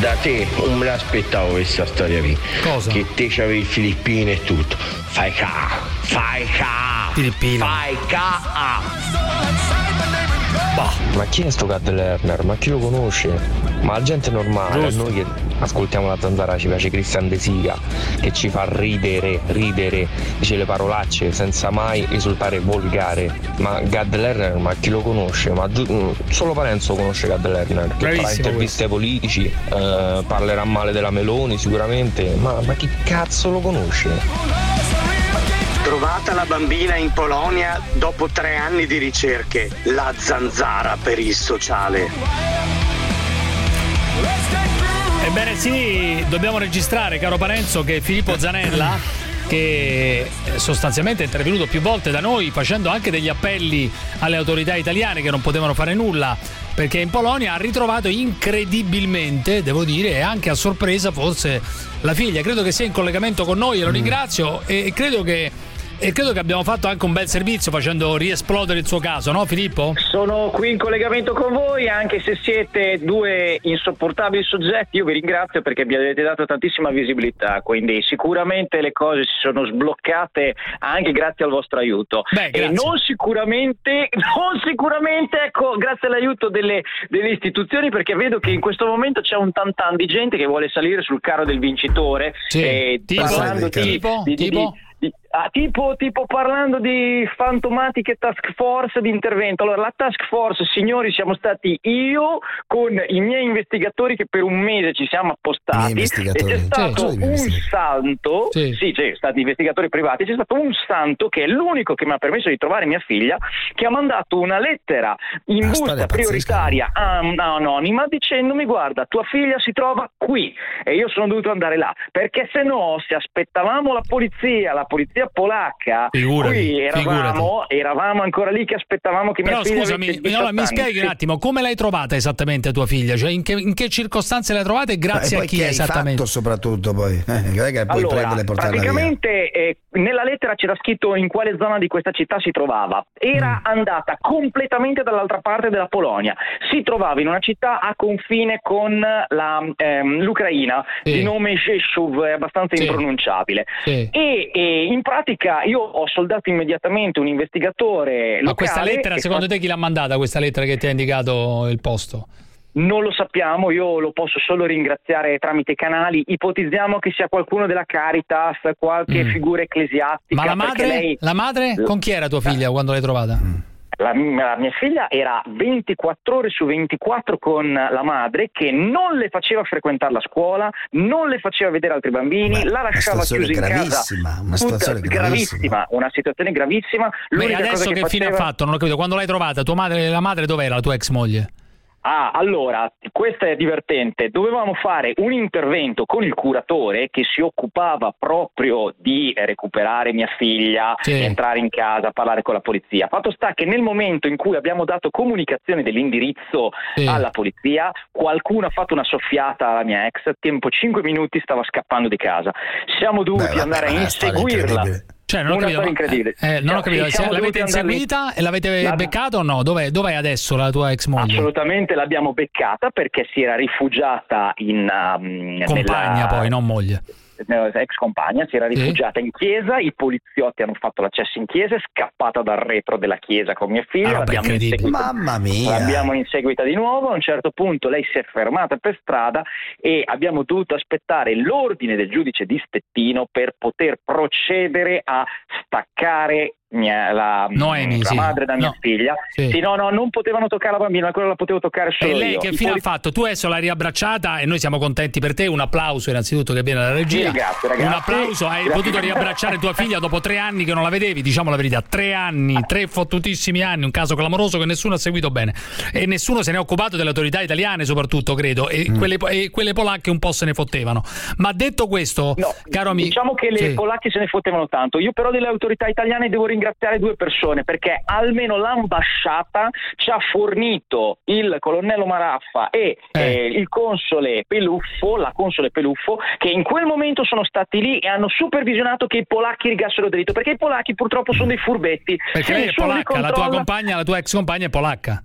Da te non me l'aspettavo questa storia qui. Cosa? Che te c'avevi il Filippino e tutto. Fai ca, fai ca, Filippino. fai ca. Bah. Ma chi è sto Gad Lerner? Ma chi lo conosce? Ma la gente normale, Giusto. a noi che ascoltiamo la Zanzara ci piace Christian De Sica, che ci fa ridere, ridere, dice le parolacce senza mai risultare volgare. Ma Gad Lerner, ma chi lo conosce? Ma giu- solo Parenzo conosce Gad Lerner, che farà Bravissimo interviste ai politici, eh, parlerà male della Meloni sicuramente, ma, ma chi cazzo lo conosce? Trovata la bambina in Polonia dopo tre anni di ricerche, la Zanzara per il sociale. Ebbene sì, dobbiamo registrare, caro Parenzo, che Filippo Zanella, che sostanzialmente è intervenuto più volte da noi facendo anche degli appelli alle autorità italiane che non potevano fare nulla, perché in Polonia ha ritrovato incredibilmente, devo dire, e anche a sorpresa forse, la figlia. Credo che sia in collegamento con noi e lo ringrazio, e credo che E credo che abbiamo fatto anche un bel servizio facendo riesplodere il suo caso, no Filippo? Sono qui in collegamento con voi, anche se siete due insopportabili soggetti. Io vi ringrazio perché mi avete dato tantissima visibilità, quindi sicuramente le cose si sono sbloccate anche grazie al vostro aiuto. Beh, e non sicuramente, non sicuramente, ecco, grazie all'aiuto delle, delle istituzioni, perché vedo che in questo momento c'è un tantan di gente che vuole salire sul carro del vincitore. Sì. eh, Tipo? parlando di, Tipo? di, di, Tipo? di, Ah, tipo, tipo parlando di fantomatiche task force di intervento. Allora, la task force, signori, siamo stati io con i miei investigatori che per un mese ci siamo appostati, e c'è stato Sì, un santo, sì, sì, c'è stati investigatori privati, c'è stato un santo che è l'unico che mi ha permesso di trovare mia figlia, che ha mandato una lettera in busta prioritaria a anonima dicendomi: guarda, tua figlia si trova qui, e io sono dovuto andare là, perché se no, se aspettavamo la polizia, la polizia polacca, Figurati, qui eravamo, eravamo ancora lì che aspettavamo che Però mia figlia scusami, avesse allora, mi diciotto anni. spieghi un attimo come l'hai trovata esattamente tua figlia? Cioè in che, in che circostanze l'hai trovata e grazie e a poi chi che hai esattamente? fatto soprattutto poi? Eh, non è che puoi Allora, prenderle e portarla via. praticamente eh, nella lettera c'era scritto in quale zona di questa città si trovava. Era Mm. andata completamente dall'altra parte della Polonia. Si trovava in una città a confine con la, ehm, l'Ucraina, Sì. di nome Rzeszów, è abbastanza Sì. impronunciabile. Sì. E, e in pratica io ho soldato immediatamente un investigatore locale. Ma questa lettera, che secondo fa- te chi l'ha mandata questa lettera che ti ha indicato il posto? Non lo sappiamo, io lo posso solo ringraziare tramite canali. Ipotizziamo che sia qualcuno della Caritas, qualche Mm. figura ecclesiastica. Ma la perché madre? lei- La madre? Con chi era tua figlia quando l'hai trovata? La, la mia figlia era ventiquattro ore su ventiquattro con la madre, che non le faceva frequentare la scuola, non le faceva vedere altri bambini, Beh, la lasciava una situazione chiusa in casa. gravissima, una Tutta- situazione gravissima. una situazione gravissima. Beh, L'unica adesso cosa che, che fine ha faceva... fatto? Non ho capito. Quando l'hai trovata, tua madre, la madre dov'era? La tua ex moglie? Ah, allora, questo è divertente. Dovevamo fare un intervento con il curatore che si occupava proprio di recuperare mia figlia, Sì. entrare in casa, parlare con la polizia. Fatto sta che nel momento in cui abbiamo dato comunicazione dell'indirizzo Sì. alla polizia, qualcuno ha fatto una soffiata alla mia ex, tempo cinque minuti stava scappando di casa. Siamo dovuti Beh, vabbè, andare a ma è una storia inseguirla. incredibile. Cioè, non ho Una capito, storia ma- incredibile. eh, non ho Cioè, capito. sì, Se siamo l'avete dovuti andare lì. inseguita e l'avete La- beccata o no? Dov'è, dov'è adesso la tua ex moglie? Assolutamente l'abbiamo beccata perché si era rifugiata in um, Compagna nella- poi, non moglie. ex compagna, si era Sì. rifugiata in chiesa, i poliziotti hanno fatto l'accesso in chiesa, è scappata dal retro della chiesa con mia figlia, Ah, vabbè, l'abbiamo incredibile. inseguita, Mamma mia. l'abbiamo inseguita di nuovo. A un certo punto lei si è fermata per strada e abbiamo dovuto aspettare l'ordine del giudice di Stettino per poter procedere a staccare mia- la, Noemi, la sì. madre da mia No. figlia. Sì. Sì, no, no, non potevano toccare la bambina, quella la potevo toccare solo E lei io. che I fine poli- ha fatto? Tu adesso l'hai riabbracciata e noi siamo contenti per te. Un applauso innanzitutto che viene dalla regia. Sì, grazie, ragazzi. Un applauso, hai Grazie. potuto riabbracciare tua figlia dopo tre anni che non la vedevi, diciamo la verità. Tre anni, tre fottutissimi anni, un caso clamoroso che nessuno ha seguito bene. E nessuno se ne è occupato, delle autorità italiane soprattutto, credo. E, Mm. quelle, e quelle polacche un po' se ne fottevano. Ma detto questo, No, caro amico. diciamo che le Sì. polacche se ne fottevano tanto. Io però delle autorità italiane devo ringraziare due persone, perché almeno l'ambasciata ci ha fornito il colonnello Maraffa e Eh. eh, il console Peluffo, la console Peluffo, che in quel momento sono stati lì e hanno supervisionato che i polacchi rigassero dritto, perché i polacchi purtroppo sono dei furbetti. Perché Se lei è nessuno li polacca, la tua controlla- compagna, la tua ex compagna è polacca.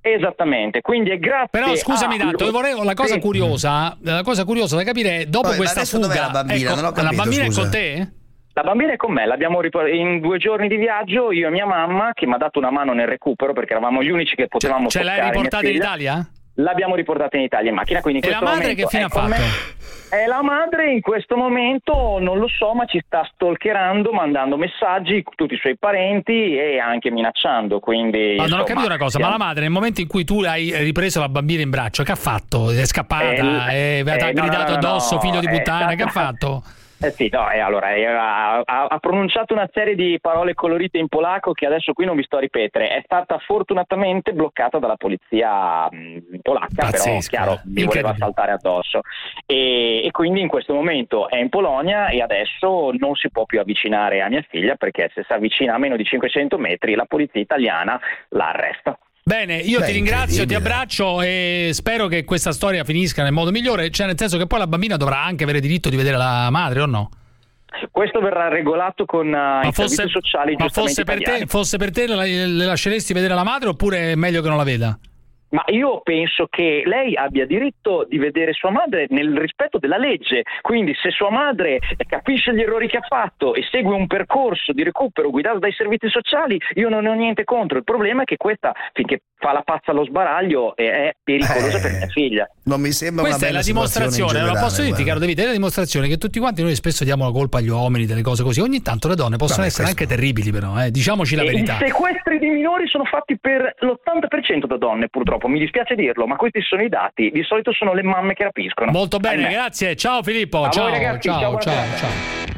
Esattamente, quindi è grazie. Però scusami a... tanto, vorrei, la cosa sì. curiosa, la cosa curiosa da capire è dopo Poi, questa fuga. Dov'è la bambina? Ecco, non ho capito, la bambina scusa. è con te? La bambina è con me, l'abbiamo ripor- in due giorni di viaggio, io e mia mamma, che mi ha dato una mano nel recupero perché eravamo gli unici che potevamo Ce toccare l'hai riportata mia in figlia. Italia? L'abbiamo riportata in Italia in macchina, quindi in E la questo madre che fine ha momento è con fatto? me. E la madre in questo momento non lo so, ma ci sta stalkerando, mandando messaggi, tutti i suoi parenti e anche minacciando. Quindi, Ma non insomma, ho capito una cosa, siamo... ma la madre nel momento in cui tu hai ripreso la bambina in braccio, che ha fatto? È scappata? Eh, è, ti ha eh, no, gridato no, no, addosso, no, figlio di è puttana, stata- che ha fatto? Eh sì, no, e allora eh, ha, ha- ha pronunciato una serie di parole colorite in polacco che adesso qui non vi sto a ripetere. È stata fortunatamente bloccata dalla polizia mh, polacca, Pazzesco, però chiaro, eh. mi voleva Incredibile. saltare addosso. E, e quindi in questo momento è in Polonia e adesso non si può più avvicinare a mia figlia perché se si avvicina a meno di cinquecento metri la polizia italiana la arresta. Bene, io Beh, ti ringrazio, ti incredibile. abbraccio e spero che questa storia finisca nel modo migliore, cioè nel senso che poi la bambina dovrà anche avere diritto di vedere la madre o no? Questo verrà regolato con uh, Ma i fosse, servizi sociali ma giustamente fosse per te, italiani. fosse per te le, le lasceresti vedere la madre oppure è meglio che non la veda? Ma io penso che lei abbia diritto di vedere sua madre nel rispetto della legge, quindi se sua madre capisce gli errori che ha fatto e segue un percorso di recupero guidato dai servizi sociali, io non ne ho niente contro. Il problema è che questa, finché fa la pazza allo sbaraglio, è pericolosa Eh, per mia figlia. Non mi sembra Questa è una la bella situazione in dimostrazione, allora generale, posso dirti, guarda. caro Davide, è la dimostrazione che tutti quanti noi spesso diamo la colpa agli uomini delle cose così. Ogni tanto le donne possono Vabbè, essere questo- anche terribili, però, eh. Diciamoci la E verità. i sequestri di minori sono fatti per l'ottanta per cento da donne, purtroppo, mi dispiace dirlo, ma questi sono i dati. Di solito sono le mamme che rapiscono. Molto bene, Ahimè. grazie. Ciao Filippo, A voi, ciao, ragazzi, ciao, ciao, ciao, buona ciao.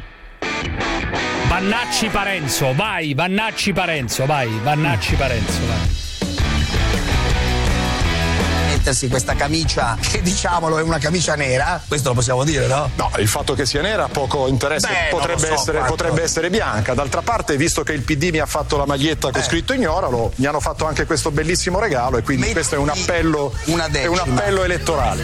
Vannacci Parenzo, vai, Vannacci Parenzo, vai, Vannacci Parenzo, vai. Mettersi questa camicia che diciamolo è una camicia nera, questo lo possiamo dire, no? No, il fatto che sia nera poco interessa, Beh, non potrebbe, lo so, essere, guarda. potrebbe essere bianca. D'altra parte, visto che il P D mi ha fatto la maglietta con Eh. scritto ignoralo, mi hanno fatto anche questo bellissimo regalo e quindi Metti questo è un appello, una è un decima. appello elettorale.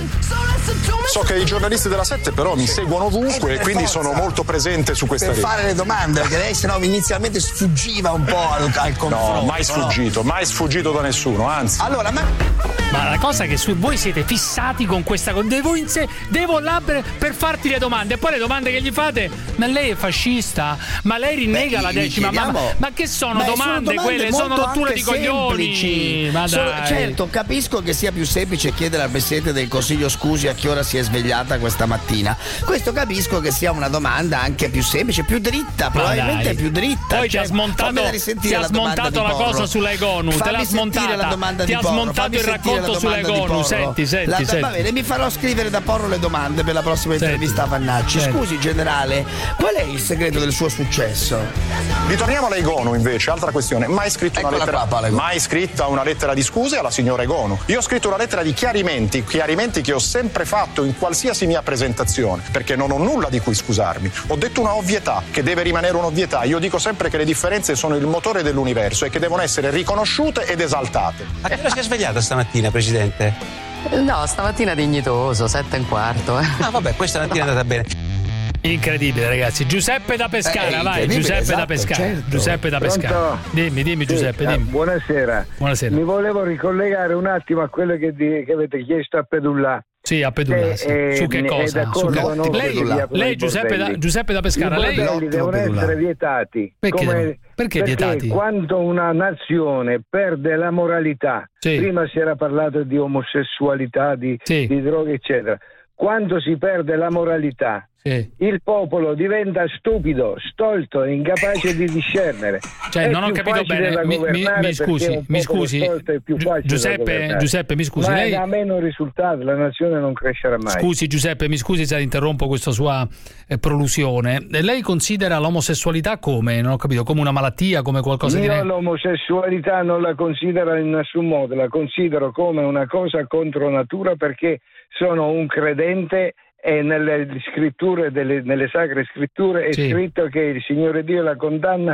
So che i giornalisti della Sette però mi seguono ovunque Eh, e per quindi forza. sono molto presente su questa Per rete. fare le domande, perché lei sennò inizialmente sfuggiva un po' al, al confronto. No, mai no? sfuggito, mai sfuggito da nessuno, anzi. Allora, ma Ma la cosa è che su, voi siete fissati con questa cosa. Devo, in sé, devo là per, per farti le domande. E poi le domande che gli fate: ma lei è fascista? Ma lei rinnega Beh, la gli decima? Ma, chiediamo- ma che sono Beh, domande, sono quelle? Sono molto rotture anche di coglioni. semplici. Ma Sono- dai. certo, capisco che sia più semplice chiedere al Presidente del Consiglio scusi a che ora si è svegliata questa mattina. Questo capisco che sia una domanda anche più semplice, più dritta, probabilmente dai. più dritta. Poi ti Cioè, ha smontato, fammela risentire ti ha la domanda smontato di la Porro. cosa sulla Egonu. Te Fammi l'ha sentire smontata. la domanda Ti di ha Porro, smontato fammi il sentire racconto la sulla domanda di Egonu. Porro. Senti, senti, La- senti. Va bene, mi farò scrivere da Porro le domande per la prossima Senti. intervista a Vannacci. Senti. Scusi, generale, qual è il segreto del suo successo? Ritorniamo alla Egonu invece, altra questione. Mai scritto una Eccola lettera, qua, Paolo Egonu. mai scritta una lettera di scuse alla signora Egonu. Io ho scritto una lettera di chiarimenti, chiarimenti che ho sempre fatto in qualsiasi mia presentazione, perché non ho nulla di cui scusarmi. Ho detto una ovvietà, che deve rimanere un'ovvietà. Io dico sempre che le differenze sono il motore dell'universo e che devono essere riconosciute ed esaltate. A che ora si è svegliata stamattina, Presidente? No, stamattina dignitoso, sette e un quarto. Eh. Ah, vabbè, questa mattina è andata bene. Incredibile, ragazzi. Giuseppe da Pescara, Eh, vai. incredibile, Giuseppe da esatto, Pescara. certo. Giuseppe da Pescara. Pronto? Dimmi, dimmi, Sì, Giuseppe, eh, dimmi. buonasera. Buonasera. Mi volevo ricollegare un attimo a quello che, di- che avete chiesto a Pedulla. Sì, a Pedulla, Eh, sì. eh, Su che è cosa? d'accordo Su che- con noi Lei, che via con lei i Giuseppe, da, bordelli. Giuseppe da Pescara, I lei bordelli devono Pedulla. essere vietati. Perché Come- devono- perché vietati? Quando una nazione perde la moralità, Sì. prima si era parlato di omosessualità, di, Sì. di droghe, eccetera. Quando si perde la moralità, Sì. il popolo diventa stupido, stolto e incapace di discernere. Cioè, È non ho più capito facile bene. da Mi, mi- governare mi perché scusi, un mi popolo scusi. stolto è più Gi- facile da Giuseppe, governare. Giuseppe, mi scusi. Ma Lei, da meno risultati, la nazione non crescerà mai. Scusi Giuseppe, mi scusi se interrompo questa sua eh, prolusione. Eh, Lei considera l'omosessualità come? Non ho capito, come una malattia, come qualcosa di... Io ne- l'omosessualità non la considero in nessun modo, la considero come una cosa contro natura perché sono un credente e nelle scritture, delle, nelle sacre scritture è Sì. scritto che il Signore Dio la condanna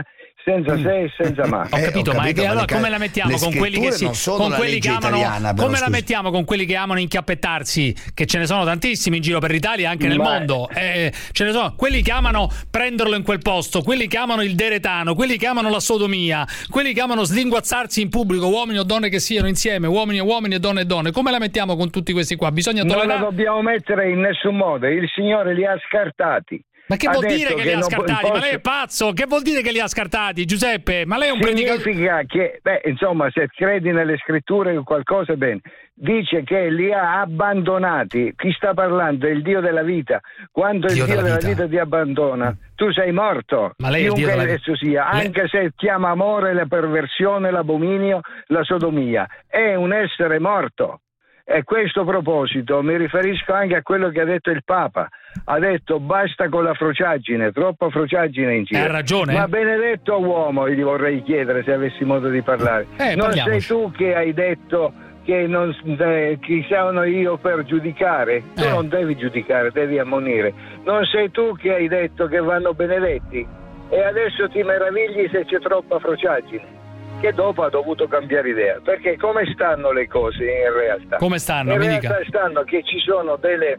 senza se e senza ma. Ho capito, ho ma, capito, che, ma allora le- come la mettiamo le con quelli che si scritture non sono con la quelli legge che amano italiana, però, come la scusi. mettiamo con quelli che amano inchiappettarsi, che ce ne sono tantissimi in giro per l'Italia, anche nel Ma- mondo. Eh, ce ne sono quelli che amano prenderlo in quel posto, quelli che amano il deretano, quelli che amano la sodomia, quelli che amano slinguazzarsi in pubblico, uomini o donne che siano insieme, uomini e uomini e donne e donne. Come la mettiamo con tutti questi qua? Bisogna Non la tollerare. dobbiamo mettere in nessun modo, il Signore li ha scartati. Ma che Ha vuol detto dire che li ha non scartati? posso- Ma lei è pazzo? Che vuol dire che li ha scartati, Giuseppe? Ma lei è un predicatore. Significa che, beh, insomma, se credi nelle scritture o qualcosa, bene. Dice che li ha abbandonati. Chi sta parlando è il Dio della vita. Quando Dio il Dio della della vita. vita ti abbandona, tu sei morto. Ma lei è il Dio Chiunque della esso sia, Lei- anche se chiama amore la perversione, l'abominio, la sodomia, è un essere morto. E a questo proposito mi riferisco anche a quello che ha detto il Papa. Ha detto basta con la frociaggine, troppa frociaggine in giro. Ha ragione. Ma benedetto uomo, gli vorrei chiedere se avessi modo di parlare. Eh, non parliamoci. sei tu che hai detto che non, eh, chi sono io per giudicare? Tu Eh. non devi giudicare, devi ammonire. Non sei tu che hai detto che vanno benedetti? E adesso ti meravigli se c'è troppa frociaggine. Che dopo ha dovuto cambiare idea, perché come stanno le cose in realtà? Come stanno? In Mi realtà dica. stanno che ci sono delle,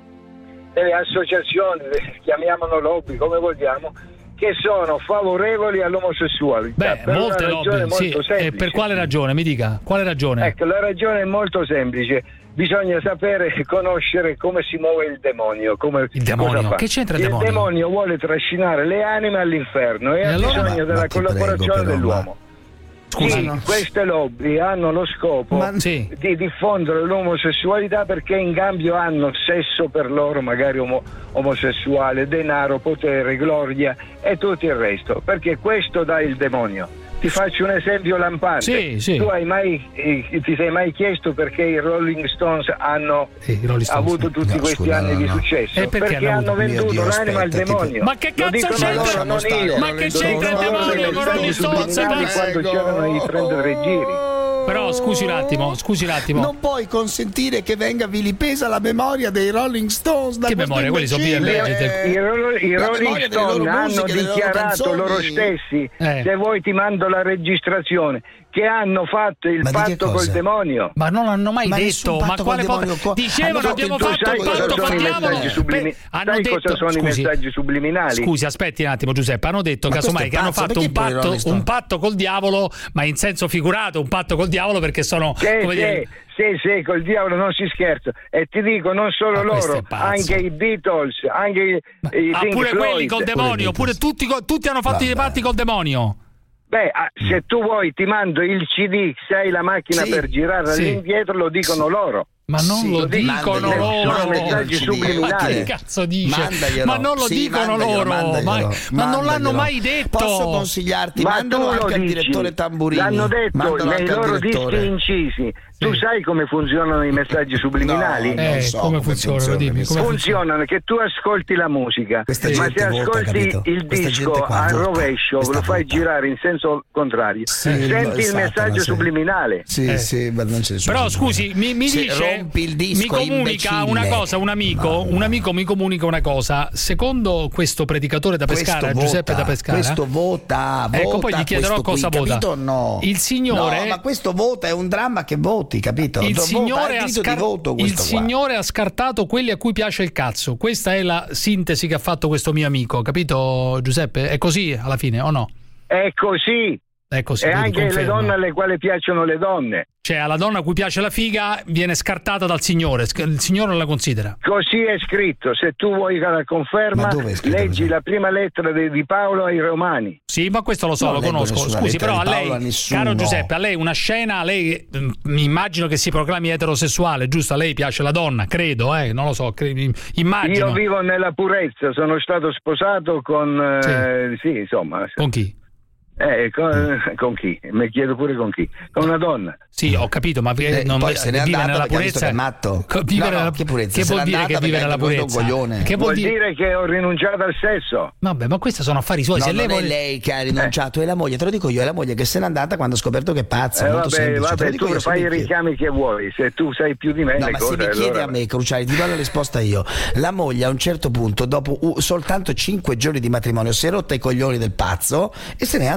delle associazioni, de- chiamiamolo lobby come vogliamo, che sono favorevoli all'omosessualità. Beh, per molte una ragione lobby, sì. molto E semplice. per quale ragione? Mi dica, quale ragione? Ecco, la ragione è molto semplice. Bisogna sapere e conoscere come si muove il demonio. Come, Il demonio? cosa fa. Che c'entra il demonio? demonio vuole trascinare le anime all'inferno e, E ha allora? bisogno Ma- della ma ti collaborazione prego, però, dell'uomo. Scusa, Sì, no? queste lobby hanno lo scopo Ma- Sì. di diffondere l'omosessualità perché in cambio hanno sesso per loro, magari omo- omosessuale, denaro, potere, gloria e tutto il resto, perché questo dà il demonio. Ti faccio un esempio lampante. Sì, sì. Tu hai mai, eh, ti sei mai chiesto perché i Rolling Stones hanno Sì, i Rolling Stones. avuto tutti No, questi scusa, anni no, di no. successo? E perché hanno hanno avuto? venduto Mio Dio, l'anima al aspetta, demonio. che- Ma che Lo cazzo dicono c'entra? loro, non io. Ma che Lo c'entra il dicono loro demonio nei con Rolling messaggi Stones? subliminali Ma- quando c'erano i prendere giri. Però scusi un attimo, scusi un attimo. Non puoi consentire che venga vilipesa la memoria dei Rolling Stones da Che questo memoria? Quelli sono imbecille. Bill Legit. I, Ro- i La Rolling memoria delle loro Stone hanno musiche, delle loro dichiarato canzoni. loro stessi, Eh. se vuoi ti mando la registrazione, che hanno fatto il Ma di che patto cosa? col demonio. Ma non l'hanno mai Ma detto. nessun Ma patto quale col patto? demonio, co- Dicevano hanno abbiamo fatto il fatto sai il cosa patto sono col i diavolo. messaggi sublimi- Beh, hanno sai detto, cosa sono scusi, i messaggi subliminali? Scusi, aspetti un attimo, Giuseppe. Hanno detto Ma casomai questo che è hanno pazzo, fatto un perché poi i patto, Rolling Stone? un patto col diavolo, ma in senso figurato, un patto col diavolo perché sono Sì, come dire. sì, sì, sì, col diavolo non si scherza. E ti dico, non solo Ma questo loro, è pazzo. anche i Beatles, anche i, i Ah, Pink pure Floyd. quelli col demonio, pure tutti, co- tutti hanno fatto i Vabbè. patti col demonio. Beh, ah, se tu vuoi ti mando il C D, se hai la macchina Sì, per girare sì. all'indietro, lo dicono loro. Ma non Sì, lo lo dico, dicono mandaglielo. loro. Sono messaggi Sì, subliminali. Ma che mandaglielo. cazzo dice? Mandaglielo. Ma non lo Sì, dicono mandaglielo, loro. mandaglielo, Ma, ma non l'hanno mandaglielo. mai detto. Posso consigliarti? Ma Mandalo tu lo anche al dici, direttore Tamburini. l'hanno detto Mandalo nei anche al loro direttore. dischi incisi. Tu sai come funzionano i messaggi subliminali? No, Eh, non so come come funzionano, funziona, dimmi, mi come sa. Funzionano che tu ascolti la musica, Questa ma gente se vota, ascolti capito? il Questa disco gente qua al vota. rovescio, Questa lo fai vota. girare in senso contrario, Sì, senti il esatto, messaggio sì. subliminale. Sì, Eh. sì, ma non c'è nessuno. Però scusi, mi, mi Se dice, rompi il disco, mi comunica imbecille. una cosa, un amico, un amico mi comunica una cosa. Secondo questo predicatore da Questo Pescara, vota, Giuseppe da Pescara, questo vota, vota, ecco, poi gli chiederò questo cosa qui, vota. capito o no? Il signore, No, ma questo vota è un dramma che voti, capito? il Vota, signore, ha ha, diritto scar- di voto il questo qua. signore ha scartato quelli a cui piace il cazzo. Questa è la sintesi che ha fatto questo mio amico, capito Giuseppe? È così alla fine o no? È così. È così. E vedi, anche le conferma. donne alle quali piacciono le donne. Cioè, alla donna a cui piace la figa viene scartata dal signore, sc- il signore non la considera. Così è scritto. Se tu vuoi la conferma, Ma dove è scritto leggi così? la prima lettera di, di Paolo ai Romani. Sì, ma questo lo so, Non lo leggo conosco. nessuna Scusi, lettera però a di lei, Paolo a nessuno. caro Giuseppe, a lei una scena, a lei mm, mi immagino che si proclami eterosessuale, giusto? A lei piace la donna, credo, eh, non lo so, cre- immagino. Io vivo nella purezza, sono stato sposato con... eh, sì, insomma... Con chi? Eh, con, con chi? Mi chiedo pure con chi? Con una donna. Sì, ho capito, ma Eh, non poi se n'è vivere andata nella perché ha visto purezza che è matto. Co- vivere No, no, nella- che purezza? che Se vuol n'è dire andata che perché vivere ha nella preso un purezza? coglione. Che vuol Vuol dire? dire che ho rinunciato al sesso. Vabbè, ma questi sono affari suoi. No, se lei non vuole... è lei che ha rinunciato, è la moglie, te lo dico io, è la moglie che se n'è andata quando ha scoperto che è pazza, Eh, molto vabbè, semplice. te lo vabbè, dico tu io, fai se i mi chiedi. richiami che vuoi, se tu sai più di me No, le ma cose, se mi chiedi allora... a me, Cruciani, ti do la risposta io. La moglie a un certo punto, dopo uh, soltanto cinque giorni di matrimonio, si è rotta i coglioni del pazzo e se n'è andata.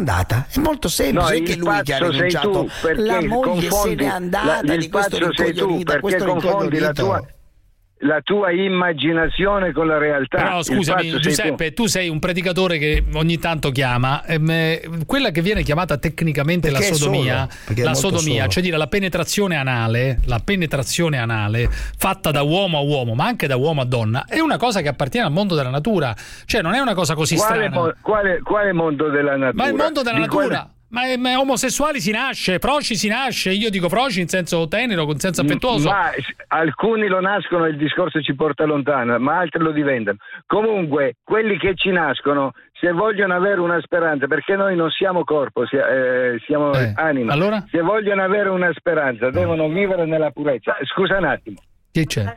andata. È molto semplice, no, che lui che ha rinunciato, tu, la moglie se n'è andata, la, di questo rincoglionito, perché questo confondi la tua la tua immaginazione con la realtà. Però scusami Giuseppe, tu. tu sei un predicatore che ogni tanto chiama ehm, quella che viene chiamata tecnicamente perché la sodomia, la sodomia, solo. Cioè dire la penetrazione anale, la penetrazione anale fatta da uomo a uomo, ma anche da uomo a donna, è una cosa che appartiene al mondo della natura, cioè non è una cosa così quale strana. Mo- quale, quale mondo della natura? Ma il mondo della Di natura. Quale... Ma, ma omosessuali si nasce, froci si nasce, io dico froci in senso tenero, in senso affettuoso. Ma alcuni lo nascono e il discorso ci porta lontano, ma altri lo diventano. Comunque, quelli che ci nascono, se vogliono avere una speranza, perché noi non siamo corpo, eh, siamo eh, anima. Allora? Se vogliono avere una speranza, devono vivere nella purezza. Scusa un attimo. Chi c'è?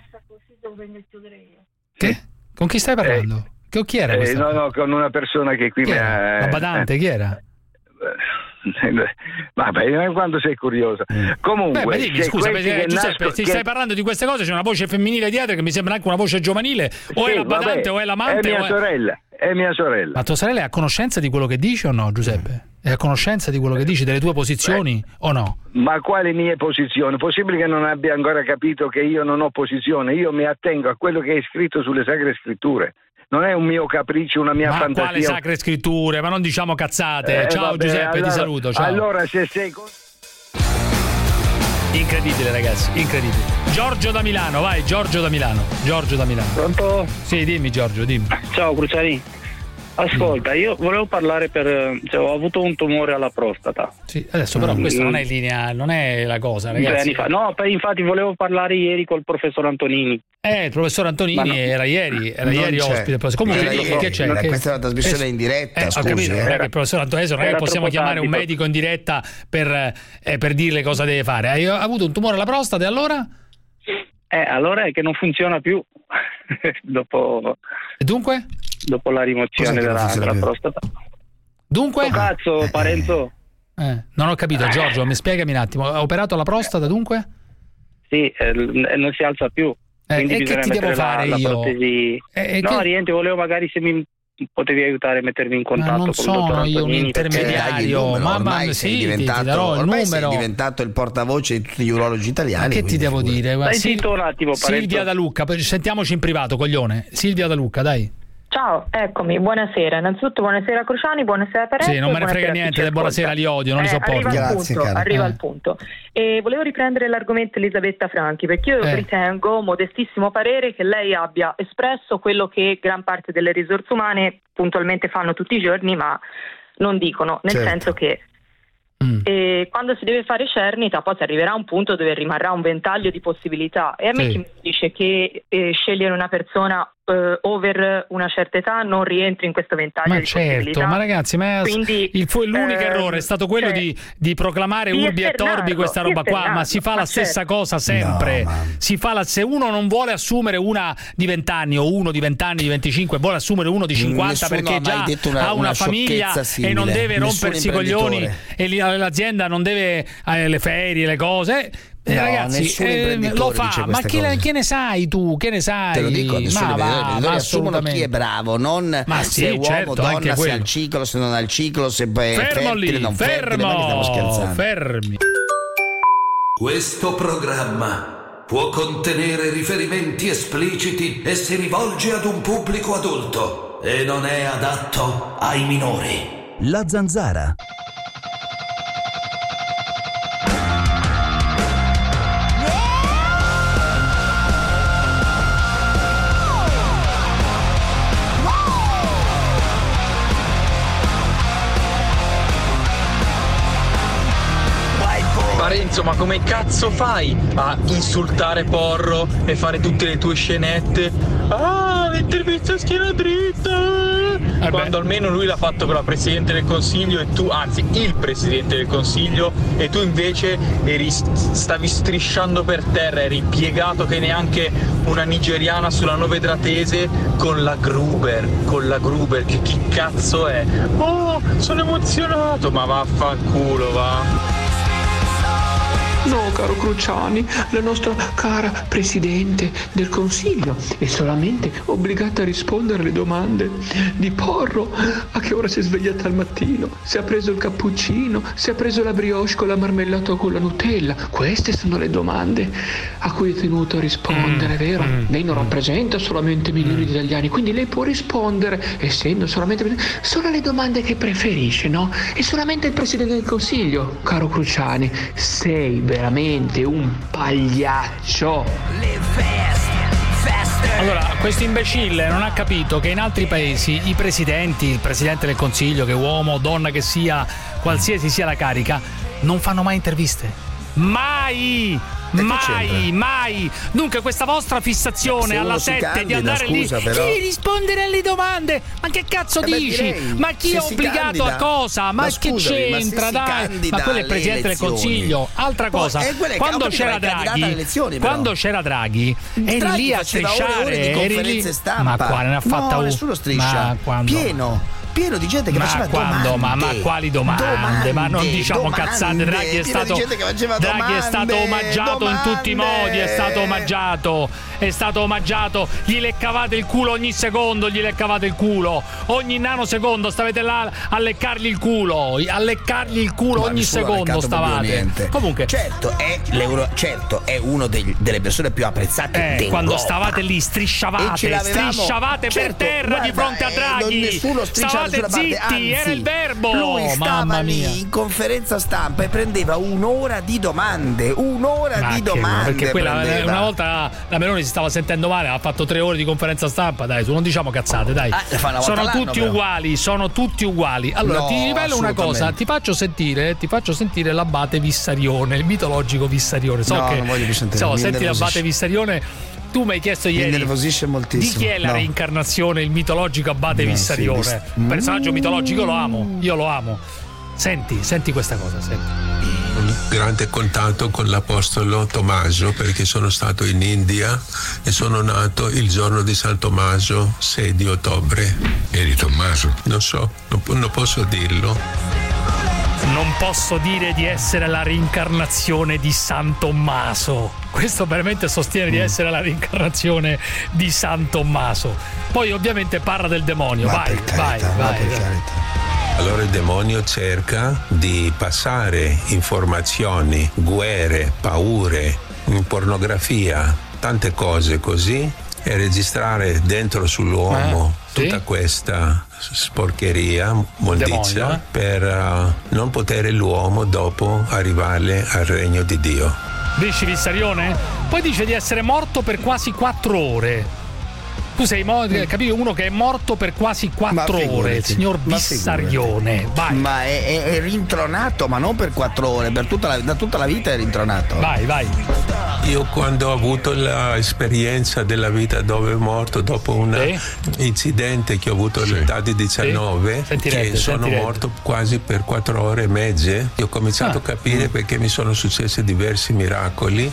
Che? Con chi stai parlando? Eh, che chi era eh, no, no, con una persona che qui chi mi era? ha... La badante, eh, chi era? Vabbè, quando sei curioso. Comunque, beh, ma dimmi, scusa, perché, Giuseppe, nasco, se che... stai parlando di queste cose, c'è una voce femminile dietro che mi sembra anche una voce giovanile, o sì, è la badante vabbè, o è l'amante. È mia o è... sorella, è mia sorella. Ma tua sorella è a conoscenza di quello che dici o no, Giuseppe? È a conoscenza di quello che dici, delle tue posizioni eh, o no? Ma quali mie posizioni? Possibile che non abbia ancora capito che io non ho posizione? Io mi attengo a quello che è scritto sulle Sacre Scritture. Non è un mio capriccio, una mia ma fantasia. Ma quale Sacre Scritture? Ma non diciamo cazzate. Eh, Ciao vabbè, Giuseppe, allora, ti saluto. Ciao. Allora se sei... Incredibile ragazzi, incredibile. Giorgio da Milano, vai Giorgio da Milano. Giorgio da Milano. Pronto? Sì, dimmi Giorgio, dimmi. Ciao Cruciani. Ascolta, io volevo parlare per... Cioè, ho avuto un tumore alla prostata. Sì, adesso però mm. questo non è linea, non è la cosa, ragazzi. Fa. No, infatti volevo parlare ieri col professor Antonini. Eh, il professor Antonini no. era ieri, era non ieri c'è. ospite. Comunque era che, ieri. che c'è? Era Che... Questa è una trasmissione eh, in diretta, eh, scusi. Ho capito, eh. non è che il professor Antonini non è che possiamo chiamare un medico in diretta per, eh, per dirle cosa deve fare. Hai avuto un tumore alla prostata e allora? Eh, allora è che non funziona più. Dopo... E dunque? Dopo la rimozione della, della prostata. Dunque? Oh, cazzo, eh, Parenzo. Eh, non ho capito, Giorgio, mi spiegami un attimo. Ha operato la prostata, dunque? Sì, eh, non si alza più. Eh, e che ti devo fare la, io? La protesi... eh, no, che... niente, volevo magari se mi potevi aiutare a mettermi in contatto ma non con il dottor sono io un Antonini, intermediario, numero, ma ormai sì, sei diventato, ti darò il ormai numero. sei diventato il portavoce di tutti gli urologi italiani. Ma che ti devo figura. dire? Dai, Sil- zitto un attimo, Silvia da Lucca, sentiamoci in privato, coglione. Silvia da Lucca, dai. Ciao, eccomi, buonasera. Innanzitutto buonasera Cruciani, buonasera Parenzo. Sì, non me ne frega niente, del buonasera li odio, non eh, li sopporto. Arriva al Grazie, punto, cara. arriva eh. al punto. E volevo riprendere l'argomento Elisabetta Franchi, perché io eh. ritengo, modestissimo parere, che lei abbia espresso quello che gran parte delle risorse umane puntualmente fanno tutti i giorni, ma non dicono, nel certo. senso che Mm. E quando si deve fare cernita poi si arriverà a un punto dove rimarrà un ventaglio di possibilità, e a me sì. chi mi dice che eh, scegliere una persona eh, over una certa età non rientri in questo ventaglio ma di certo, possibilità. Ma ragazzi, ma Quindi, il, l'unico eh, errore è stato quello cioè, di, di proclamare di urbi e torbi questa roba qua, ma si fa la stessa certo. cosa sempre. No, si fa la, se uno non vuole assumere una di venti anni o uno di venti anni, di venticinque, vuole assumere uno di cinquanta Nessuno perché ha mai già detto una- ha una, una famiglia sciocchezza e non simile. deve Nessun rompersi i coglioni imprenditore. e li- l'azienda non deve eh, le ferie, le cose. Eh, No, ragazzi, nessun eh, imprenditore lo fa, dice ma queste che, cose. che ne sai tu? Che ne sai? Te lo dico, nessuno ma va, imprenditori ma assumono chi è bravo, non Ma se sì, è uomo, certo, anche donna, se quello. ha il ciclo, se non ha il ciclo, se è Fermo fertile, lì, non fertile, ma che stiamo fermo, scherzando. fermi. Questo programma può contenere riferimenti espliciti e si rivolge ad un pubblico adulto e non è adatto ai minori. La Zanzara. Parenzo, ma come cazzo fai a insultare Porro e fare tutte le tue scenette? Ah, l'intervista a schiena dritta! Eh Quando almeno lui l'ha fatto con la Presidente del Consiglio e tu, anzi il Presidente del Consiglio, e tu invece eri, stavi strisciando per terra, eri piegato che neanche una nigeriana sulla Novedratese con la Gruber, con la Gruber, che chi cazzo è? Oh, sono emozionato, ma vaffanculo, va! No, caro Cruciani, la nostra cara Presidente del Consiglio è solamente obbligata a rispondere alle domande di Porro. A che ora si è svegliata al mattino? Se ha preso il cappuccino? Se ha preso la brioche con la marmellata o con la Nutella? Queste sono le domande a cui è tenuto a rispondere, mm, vero? Mm, lei non mm. rappresenta solamente milioni di italiani, quindi lei può rispondere, essendo solamente solo alle domande che preferisce, no? E solamente il Presidente del Consiglio, caro Cruciani, sei veramente un pagliaccio. Allora, questo imbecille non ha capito che in altri paesi i presidenti, il Presidente del Consiglio, che uomo o donna che sia, qualsiasi sia la carica, non fanno mai interviste. Mai! Mai, mai. Dunque questa vostra fissazione alla sette di andare scusa, lì però... di rispondere alle domande. Ma che cazzo eh dici? Direi, ma chi è obbligato a cosa? Ma, ma che scusami, c'entra? Ma dai, ma quello è il Presidente del Consiglio. Altra Poi, cosa, eh, quando c'era Draghi, elezioni, quando c'era Draghi, eri Draghi lì a strisciare, eri lì. Stampa. Ma quale ne ha fatta no, una? Nessuno striscia. Pieno. pieno di gente che ma faceva quando, domande. Ma, ma quali domande? domande? Ma non diciamo domande, cazzate. Draghi è stato, Draghi domande, è stato omaggiato domande. in tutti i modi. È stato omaggiato. È stato omaggiato. Gli leccavate il culo ogni secondo. Gli leccavate il culo ogni nanosecondo. Stavate là a leccargli il culo. A leccargli il culo ma ogni secondo. Stavate. Comunque, certo, è l'euro. Certo, è uno degli, delle persone più apprezzate. Eh, quando stavate lì, strisciavate, strisciavate certo, per terra guarda, di fronte a Draghi. Eh, nessuno striscia. Zitti, Anzi, era il verbo. Lui stava Mamma lì mia. in conferenza stampa e prendeva un'ora di domande, un'ora ma di che, domande. Perché quella, prendeva. una volta la Meloni si stava sentendo male, ha fatto tre ore di conferenza stampa. Dai, tu non diciamo cazzate, dai. Ah, sono tutti però. uguali, sono tutti uguali. Allora no, ti rivelo una cosa, ti faccio sentire, ti faccio sentire l'abate Vissarione, il mitologico Vissarione. So no, che non voglio più sentire. So, senti l'abate Vissarione. Tu mi hai chiesto ieri mi nervosisce moltissimo. Di chi è la no. reincarnazione, il mitologico abate no, Vissarione? Sì, vis- personaggio mm. mitologico, lo amo, io lo amo. Senti, senti questa cosa, senti. Un grande contatto con l'apostolo Tommaso, perché sono stato in India e sono nato il giorno di San Tommaso, sei di ottobre. Eri Tommaso? Non so, non, non posso dirlo. Non posso dire di essere la reincarnazione di San Tommaso. Questo veramente sostiene mm. di essere la reincarnazione di San Tommaso. Poi ovviamente parla del demonio. Ma vai, per carità, vai, vai. Per carità. Allora il demonio cerca di passare informazioni, guerre, paure, pornografia, tante cose così e registrare dentro sull'uomo eh, tutta sì? questa sporcheria, mondizia, demonio, eh? per uh, non poter l'uomo dopo arrivare al regno di Dio. Dici Vissarione? Poi dice di essere morto per quasi quattro ore. Tu sei mo- capito? Uno che è morto per quasi quattro ore, il signor Vissarione. Vai. Ma è, è, è rintronato, ma non per quattro ore, per tutta la, da tutta la vita è rintronato. Vai, vai. Io quando ho avuto l'esperienza della vita dove è morto dopo un sì. incidente che ho avuto all'età di diciannove, sì. che sono sentirete. morto quasi per quattro ore e mezze, io ho cominciato ah. a capire mm. perché mi sono successi diversi miracoli.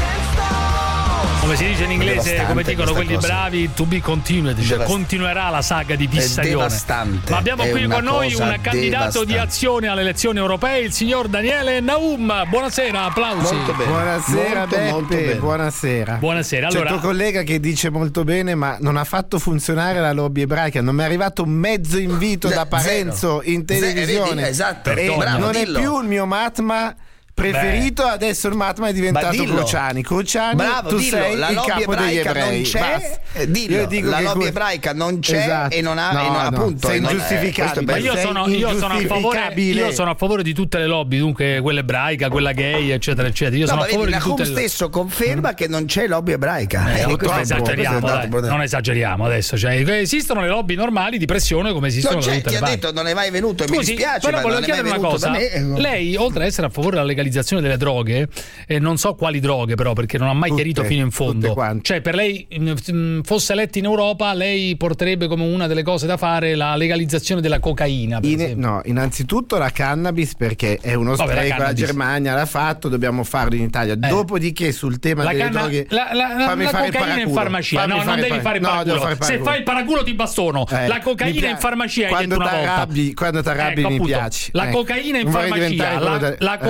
Come si dice in inglese, come dicono quelli cosa. bravi, to be continued, cioè continuerà la saga di Vissarione. Ma abbiamo è qui con noi un candidato di azione alle elezioni europee, il signor Daniele Naum. Buonasera, applausi. Molto bene. Buonasera molto, Beppe, molto bene. buonasera. Buonasera. Allora, c'è il tuo collega che dice molto bene, ma non ha fatto funzionare la lobby ebraica, non mi è arrivato un mezzo invito Z- da Parenzo zero. in televisione. Zero, esatto. E bravo, non dillo. è più il mio Matma preferito. Beh. Adesso il Matma è diventato Cruciani. Cruciani, bravo, tu dillo, sei la il lobby capo degli ebrei. Non c'è, eh, dillo, dico la lobby que... ebraica non c'è esatto. e non ha no, e non, no, appunto sei non ingiustificabile. Ma io sono, io sono a favore io sono a favore di tutte le lobby, dunque quella ebraica, quella gay, eccetera eccetera. Io no, sono a favore vedi, di tutte le stesso conferma mm. che non c'è lobby ebraica. Eh, eh, non esageriamo, dai, non esageriamo adesso, cioè esistono le lobby normali di pressione come esistono non c'è, tutte ti le ha detto non è mai venuto e mi dispiace, però volevo chiedere una cosa. Lei, oltre ad essere a favore della legalizzazione delle droghe, e non so quali droghe però, perché non ha mai tutte, chiarito fino in fondo, cioè per lei fosse eletta in Europa, lei porterebbe come una delle cose da fare la legalizzazione della cocaina per in, no, innanzitutto la cannabis, perché è uno Vabbè, spreco, la, la Germania l'ha fatto, dobbiamo farlo in Italia. eh. Dopodiché sul tema la delle canna, droghe la, la, la, la cocaina in farmacia, fammi no fare non devi fare il paraculo, no, fare paraculo. Se fai il paraculo ti bastono, eh, la cocaina in farmacia hai detto una volta. Quando ti arrabbi, quando ti arrabbi ecco, mi appunto, piaci la eh. cocaina in farmacia, la, da, la cocaina in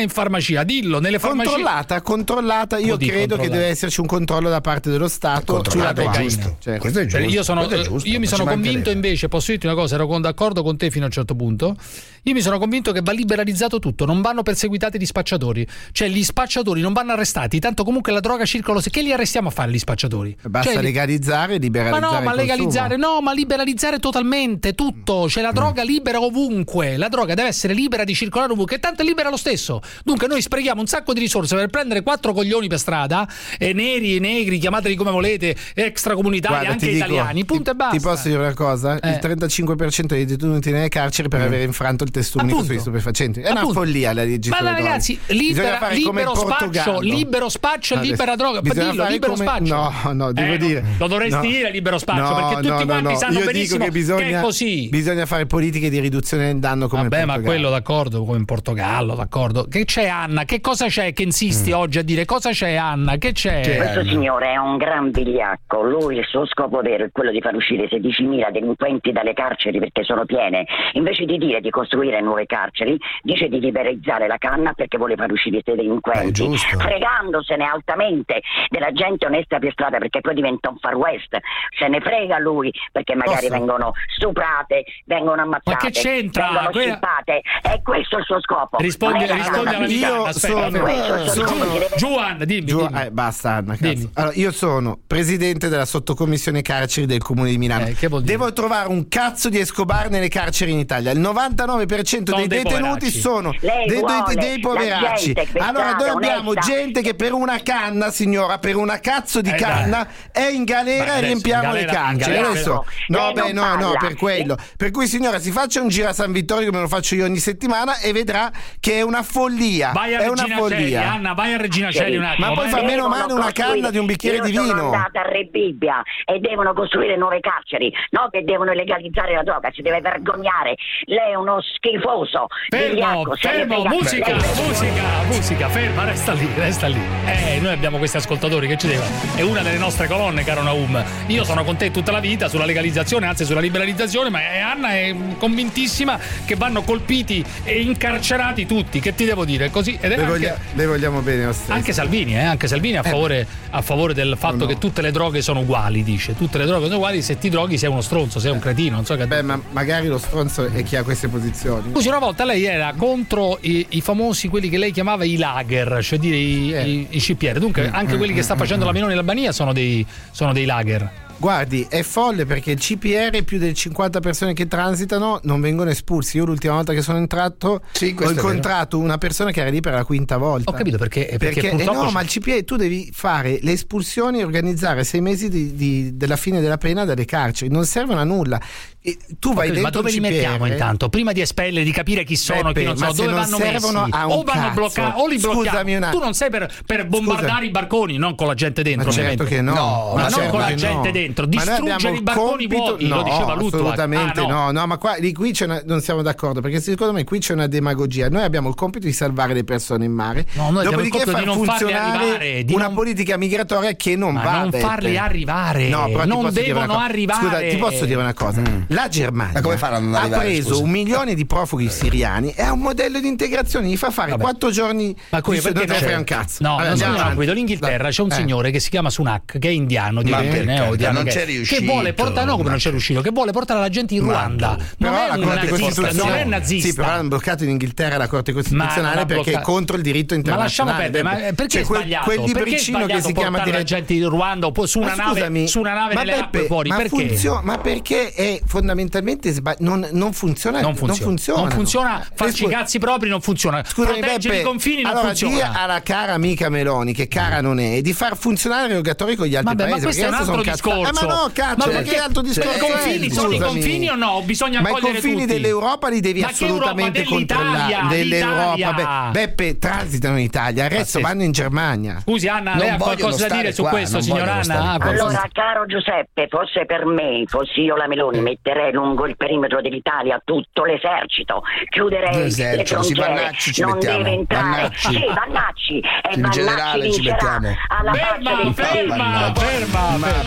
in farmacia, dillo, nelle farmacie. Controllata, controllata, io Oddio, credo che deve esserci un controllo da parte dello Stato sulla cocaina. Cioè, questo è giusto. Io, sono, questo è giusto, io mi sono convinto mancherebbe. invece, posso dirti una cosa, ero con, d'accordo con te fino a un certo punto. Io mi sono convinto che va liberalizzato tutto, non vanno perseguitati gli spacciatori, cioè gli spacciatori non vanno arrestati, tanto comunque la droga circola, che li arrestiamo a fare gli spacciatori? Basta cioè, legalizzare e liberalizzare. Ma no, ma il legalizzare, consumo. no, ma liberalizzare totalmente tutto, c'è la droga libera ovunque, la droga deve essere libera di circolare ovunque, e tanto è libera lo stesso. Dunque noi sprechiamo un sacco di risorse per prendere quattro coglioni per strada, e neri e negri, chiamateli come volete, extracomunitari, Guarda, anche ti dico, italiani, punto ti, e basta. Ti posso dire una cosa? Eh. Il trentacinque per cento dei detenuti nelle carceri per Mm. aver infranto il testo unico Appunto. sugli stupefacenti. È Appunto. una follia la legge Ma sulle no, droghe. ragazzi, Bisogna libera, fare come libero il spaccio, Portogallo. libero spaccio e Adesso, libera droga. bisogna Dillo, fare libero come- spaccio. No, no, devo Eh, dire. Lo dovresti no. dire libero spaccio, No, perché tutti no, no, quanti no. sanno Io benissimo dico che bisogna, che è così. bisogna fare politiche di riduzione del danno come Vabbè, il ma Portogallo. quello d'accordo, come in Portogallo, d'accordo. Che c'è, Anna? Che cosa c'è che insisti Mm. oggi a dire? Cosa c'è, Anna? Che c'è? Questo signore è un gran vigliacco. Lui, il suo scopo vero è quello di far uscire sedicimila delinquenti dalle carceri perché sono piene. Invece di dire di costruire nuove carceri, dice di liberalizzare la canna perché vuole far uscire i delinquenti, fregandosene altamente della gente onesta per strada, perché poi diventa un far west. Se ne frega lui, perché magari Posso? vengono stuprate, vengono ammazzate, Ma che c'entra? vengono Quella- scippate. E questo è il suo scopo. Rispondi, Non è la rispondi canna. alla mia. Io Aspetta, sono- È questo il suo sono- scopo, si deve- Giuan, dimmi, Giù- dimmi. eh, basta Anna, cazzo. Allora, io sono presidente della sottocommissione carceri del Comune di Milano. Eh, Devo trovare un cazzo di Escobar nelle carceri in Italia. Il novantanove per cento Sono dei dei detenuti poveracci. sono Lei dei, vuole dei- dei la poveracci. gente pensata, Allora noi abbiamo onesta. gente che per una canna, signora, per una cazzo di Eh, canna è in galera Beh, e adesso, riempiamo in le galera- in carceri. galera- Adesso, no, Lei beh, non no, no, parla. per quello. Per cui signora si faccia un giro a San Vittorio come lo faccio io ogni settimana e vedrà che è una follia. Vai a è una Regina Coeli, follia. Anna, vai a Regina Coeli un attimo. Ma poi vai fa a- meno male una canna di un bicchiere Io di sono vino. andata a Re Bibbia e devono costruire nuove carceri, no che devono legalizzare la droga, si deve vergognare. Lei è uno schifoso. Fermo, vigliacco, se ne fermo, frega- musica, Lei- musica, musica, ferma, resta lì, resta lì. Eh, noi abbiamo questi ascoltatori che ci devono. È una delle nostre colonne, caro Naum. Io sono con te tutta la vita sulla legalizzazione, anzi sulla liberalizzazione, ma è- Anna è convintissima che vanno colpiti e incarcerati tutti. Che ti devo dire? Così ed è Le, anche, voglia- le vogliamo bene lo stesso. anche Salvini, eh, anche Salvini a favore, a favore del fatto No, no. che tutte le droghe sono uguali, dice. Tutte le droghe sono uguali, se ti droghi sei uno stronzo, sei un cretino, non so che. Beh, ma magari lo stronzo è chi ha queste posizioni. Scusi, una volta lei era contro i, i famosi, quelli che lei chiamava i lager, cioè dire i, i, i C P R. Dunque, anche quelli che sta facendo la Meloni in Albania sono dei, sono dei lager. Guardi, è folle perché il C P R più del cinquanta persone che transitano non vengono espulsi. Io l'ultima volta che sono entrato ho questo è incontrato una persona che era lì per la quinta volta. Ho capito perché, perché, Perché, eh purtroppo no, c'è- ma il C P R tu devi fare le espulsioni e organizzare sei mesi di, di- della fine della pena dalle carceri. Non servono a nulla. E tu vai Ok, dentro ma dove il li C P R, mettiamo intanto? Prima di espellere, di capire chi sono, Beppe, chi non ma sono, se dove non vanno servono messi? a un O vanno cazzo. bloccati, o li blocchiamo. Scusami una- Tu non sei per, per bombardare i barconi, non con la gente dentro, Ma certo ovviamente. che no, ma, ma non certo con la che gente no. dentro, Ma noi distruggere abbiamo i barconi il compito- vuoti, no, lo diceva Lutwak. assolutamente Ah, no. no, ma qua di qui c'è una- non siamo d'accordo perché secondo me qui c'è una demagogia. Noi abbiamo il compito di salvare le persone in mare, No, noi abbiamo il dopodiché compito far di non farli funzionare arrivare, di una non- politica migratoria che non Ma va. non Beppe. farli arrivare, No, però ti non posso dire devono una cosa. arrivare. Scusa, ti posso dire una cosa? La Germania Ma come faranno ad ha arrivare, preso scusa? un milione di profughi siriani e ha un modello di integrazione, gli fa fare Vabbè. quattro giorni Ma come, di perché non te ne c'è- frega un cazzo. No, Vabbè, non andiamo sono avanti. tranquillo. In Inghilterra c'è un Eh. signore che si chiama Sunak, che è indiano di Ma origine, per eh, carità, odiano, non che, c'è che riuscito, vuole portare, no come non c'è riuscito, che vuole portare la gente in Ruanda. Non Però è la un Corte nazista, Costituzionale non è nazista. Sì, però hanno bloccato in Inghilterra la Corte Costituzionale Ma non ha perché è bloccato- contro il diritto Ma lasciamo internazionale. perdere, ma Beppe. perché C'è è quel- sbagliato? quel Perché è libricino sbagliato che si chiama portare la dire- gente in Ruanda o su una Ma nave, scusami, su una nave ma nelle Beppe, acque fuori? ma, Perché? funzio- ma perché è fondamentalmente sba- non, non funziona Non funziona. non funziona, Non funziona, farci i cazzi propri non funziona. Scusami, Proteggere Beppe, i confini non allora funziona. di alla cara amica Meloni, che cara non è, di far funzionare i rogatori con gli altri Vabbè, ma paesi. questo è un perché altro adesso sono discorso. cazzo- Eh, ma no, cazzo, Ma ma perché- che altro discorso? I confini è? sono i Scusami. confini o no? Bisogna Ma i accogliere confini tutti. dell'Europa li devi Ma che assolutamente Europa? controllare. Dell'Italia, Dell'Europa. l'Italia. Be- Beppe, transitano in Italia, il resto sì. vanno in Germania. Scusi Anna, Non lei ha vogliono qualcosa da stare dire su qua, questo, non signor vogliono Anna? stare Ah, qua. qualcosa- Allora, caro Giuseppe, fosse per me, fossi io la Meloni, metterei lungo il perimetro dell'Italia tutto l'esercito, chiuderei L'esercito, le sì, frontiere, Vannacci ci non mettiamo, deve entrare. Vannacci. Sì, Vannacci, e In Vannacci generale ci vincerà mettiamo. alla faccia Ferma, dei ferma, Vannacci. ferma. Ma ferma. perché?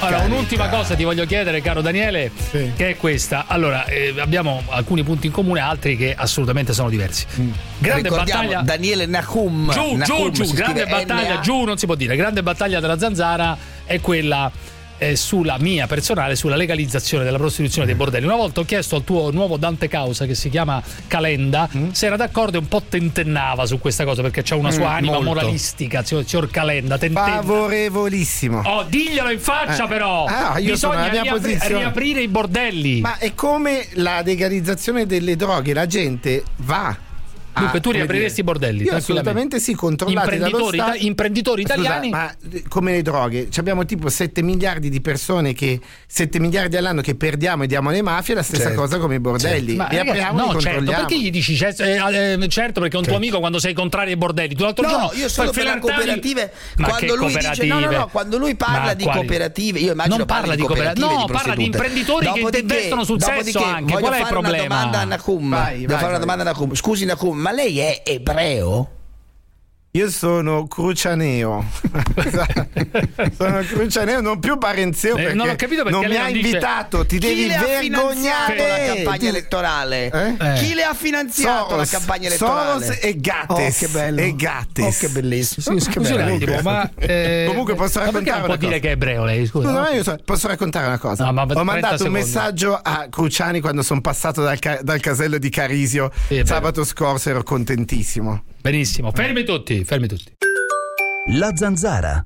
Allora, un'ultima cosa ti voglio chiedere, caro Daniele, sì. che è questa. Allora, eh, abbiamo alcuni punti in comune, altri che assolutamente sono diversi. Mm. Grande Ricordiamo, battaglia. Daniele Nahum. Giù, Nahum, giù, giù. Grande battaglia, N A giù, non si può dire. Grande battaglia della Zanzara è quella eh, sulla mia personale, sulla legalizzazione della prostituzione dei bordelli. Una volta ho chiesto al tuo nuovo Dante Causa, che si chiama Calenda, mm. se era d'accordo e un po' tentennava su questa cosa, perché c'ha una sua mm, anima molto. moralistica, signor Calenda. Tentenna. Favorevolissimo. Oh, diglielo in faccia, eh. però. Ah, io Bisogna sono mia riapri- riaprire i bordelli. Ma è come la legalizzazione delle droghe, la gente va. Dunque ah, tu riapriresti i bordelli? Io assolutamente sì, controllati imprenditori, dallo Stato. imprenditori italiani. Scusa, ma come le droghe, abbiamo tipo sette miliardi di persone, che sette miliardi all'anno che perdiamo e diamo alle mafie, la stessa certo. cosa come i bordelli. Certo. Ma ragazzi, no, certo, perché gli dici certo, eh, certo perché è un tuo amico quando sei contrario ai bordelli. Tu l'altro no, giorno io sono per le cooperative. Ma quando lui cooperative? dice no, no, no, quando lui parla ma di quali? cooperative, io immagino non parla di cooperative, no, di parla di imprenditori dopodiché, che investono sul sesso anche. Qual è il problema? Domanda a Nahum. Devo fare una domanda a Nahum. Scusi Nahum, ma lei è ebreo? Io sono crucianeo. Sono crucianeo, non più parenzeo, perché, eh, non, ho capito perché non mi ha invitato. Ti Chi devi vergognare la campagna ti... elettorale. Eh? Eh. Chi le ha finanziato Soros, la campagna elettorale? Soros e Gattes. Oh, che bello. E Gattes. Oh, che bellissimo. Sì, scusi un attimo, ma eh, comunque posso raccontare non può dire che è ebreo lei, scusa. Scusa, no? ma io so, posso raccontare una cosa. No, ma ho mandato secondi. un messaggio a Cruciani quando sono passato dal, ca- dal casello di Carisio sì, sabato scorso, ero contentissimo. Benissimo, fermi tutti, fermi tutti. La Zanzara.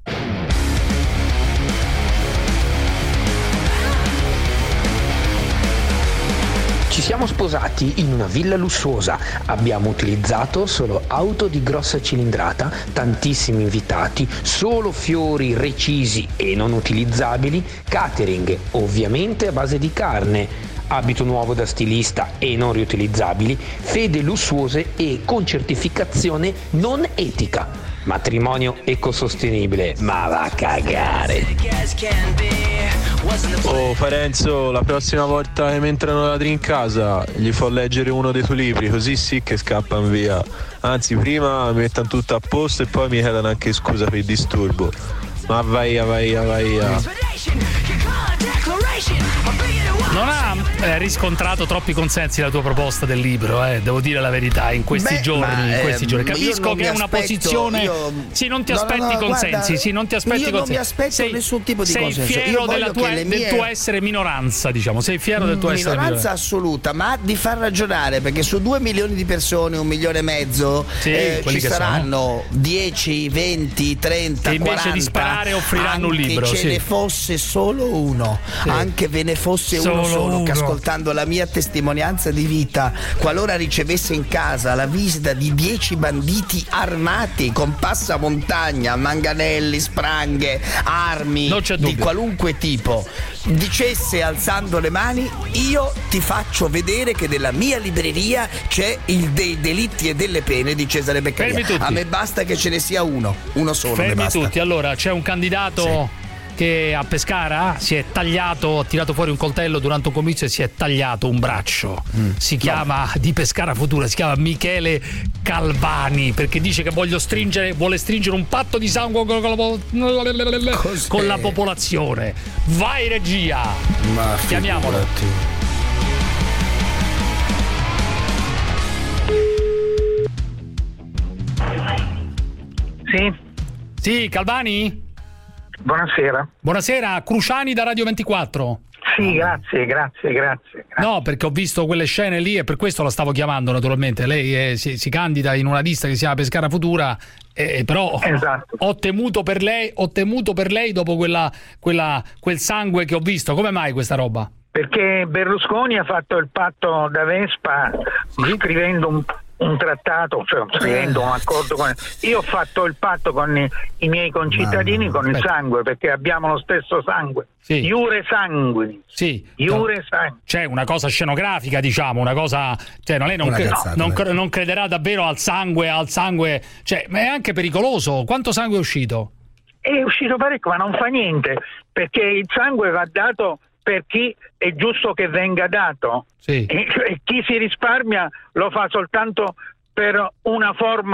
Ci siamo sposati in una villa lussuosa, abbiamo utilizzato solo auto di grossa cilindrata, tantissimi invitati, solo fiori recisi e non utilizzabili, catering ovviamente a base di carne, abito nuovo da stilista e non riutilizzabili, fede lussuose e con certificazione non etica. Matrimonio ecosostenibile, ma va a cagare. Oh Parenzo, la prossima volta che mi entrano ladri in casa gli fo leggere uno dei tuoi libri, così sì che scappano via. Anzi, prima mi mettono tutto a posto e poi mi chiedono anche scusa per il disturbo. Ma vai, vai, vai. Non ha eh, riscontrato troppi consensi la tua proposta del libro, eh, devo dire la verità, in questi Beh, giorni, ma, in questi eh, giorni. Capisco che è una aspetto, posizione. Io... Sì, non ti no, aspetti no, no, consensi, guarda, sì, non ti aspetti io consensi. non mi aspetto sei, nessun tipo di sei consenso. Fiero io della tua, mie... del tuo essere minoranza, diciamo, sei fiero del tuo minoranza essere minoranza assoluta, ma di far ragionare, perché su due milioni di persone, un milione e mezzo, sì, eh, ci saranno sono. dieci, venti, trenta, che invece quaranta, di sparare offriranno un libro. Anche ce sì. ne fosse solo uno, sì. anche ve ne fosse solo uno solo, uno. che ascoltando la mia testimonianza di vita, qualora ricevesse in casa la visita di dieci banditi armati con passamontagna, manganelli, spranghe, armi di qualunque tipo, dicesse alzando le mani: io ti faccio vedere che nella mia libreria c'è il dei delitti e delle pene di Cesare Beccaria. A me basta che ce ne sia uno, uno solo. Fermi tutti, allora c'è un candidato sì. che a Pescara si è tagliato, ha tirato fuori un coltello durante un comizio e si è tagliato un braccio. Mm. Si chiama, no. di Pescara Futura, si chiama Michele Calvani, perché dice che voglio stringere, vuole stringere un patto di sangue con la, con la popolazione. Vai regia! Ma chiamiamolo. Sì. Sì, Calvani? Buonasera. Buonasera, Cruciani da Radio ventiquattro. Sì, grazie, grazie, grazie, grazie. No, perché ho visto quelle scene lì e per questo la stavo chiamando naturalmente. Lei è, si, si candida in una lista che si chiama Pescara Futura, eh, però esatto. ho temuto per lei, ho temuto per lei dopo quella, quella, quel sangue che ho visto. Come mai questa roba? Perché Berlusconi ha fatto il patto da Vespa sì? scrivendo un un trattato, cioè scrivendo un accordo con... Io ho fatto il patto con i, i miei concittadini, con il sangue, perché abbiamo lo stesso sangue. Sì. Iure sanguini. Sì. Iure no. sanguini. C'è una cosa scenografica, diciamo, una cosa, cioè non lei non, cre- cazzata, non, cre- non crederà davvero al sangue, al sangue, cioè, ma è anche pericoloso. Quanto sangue è uscito? È uscito parecchio, ma non fa niente, perché il sangue va dato per chi è giusto che venga dato. Sì. E, e chi si risparmia lo fa soltanto per una forma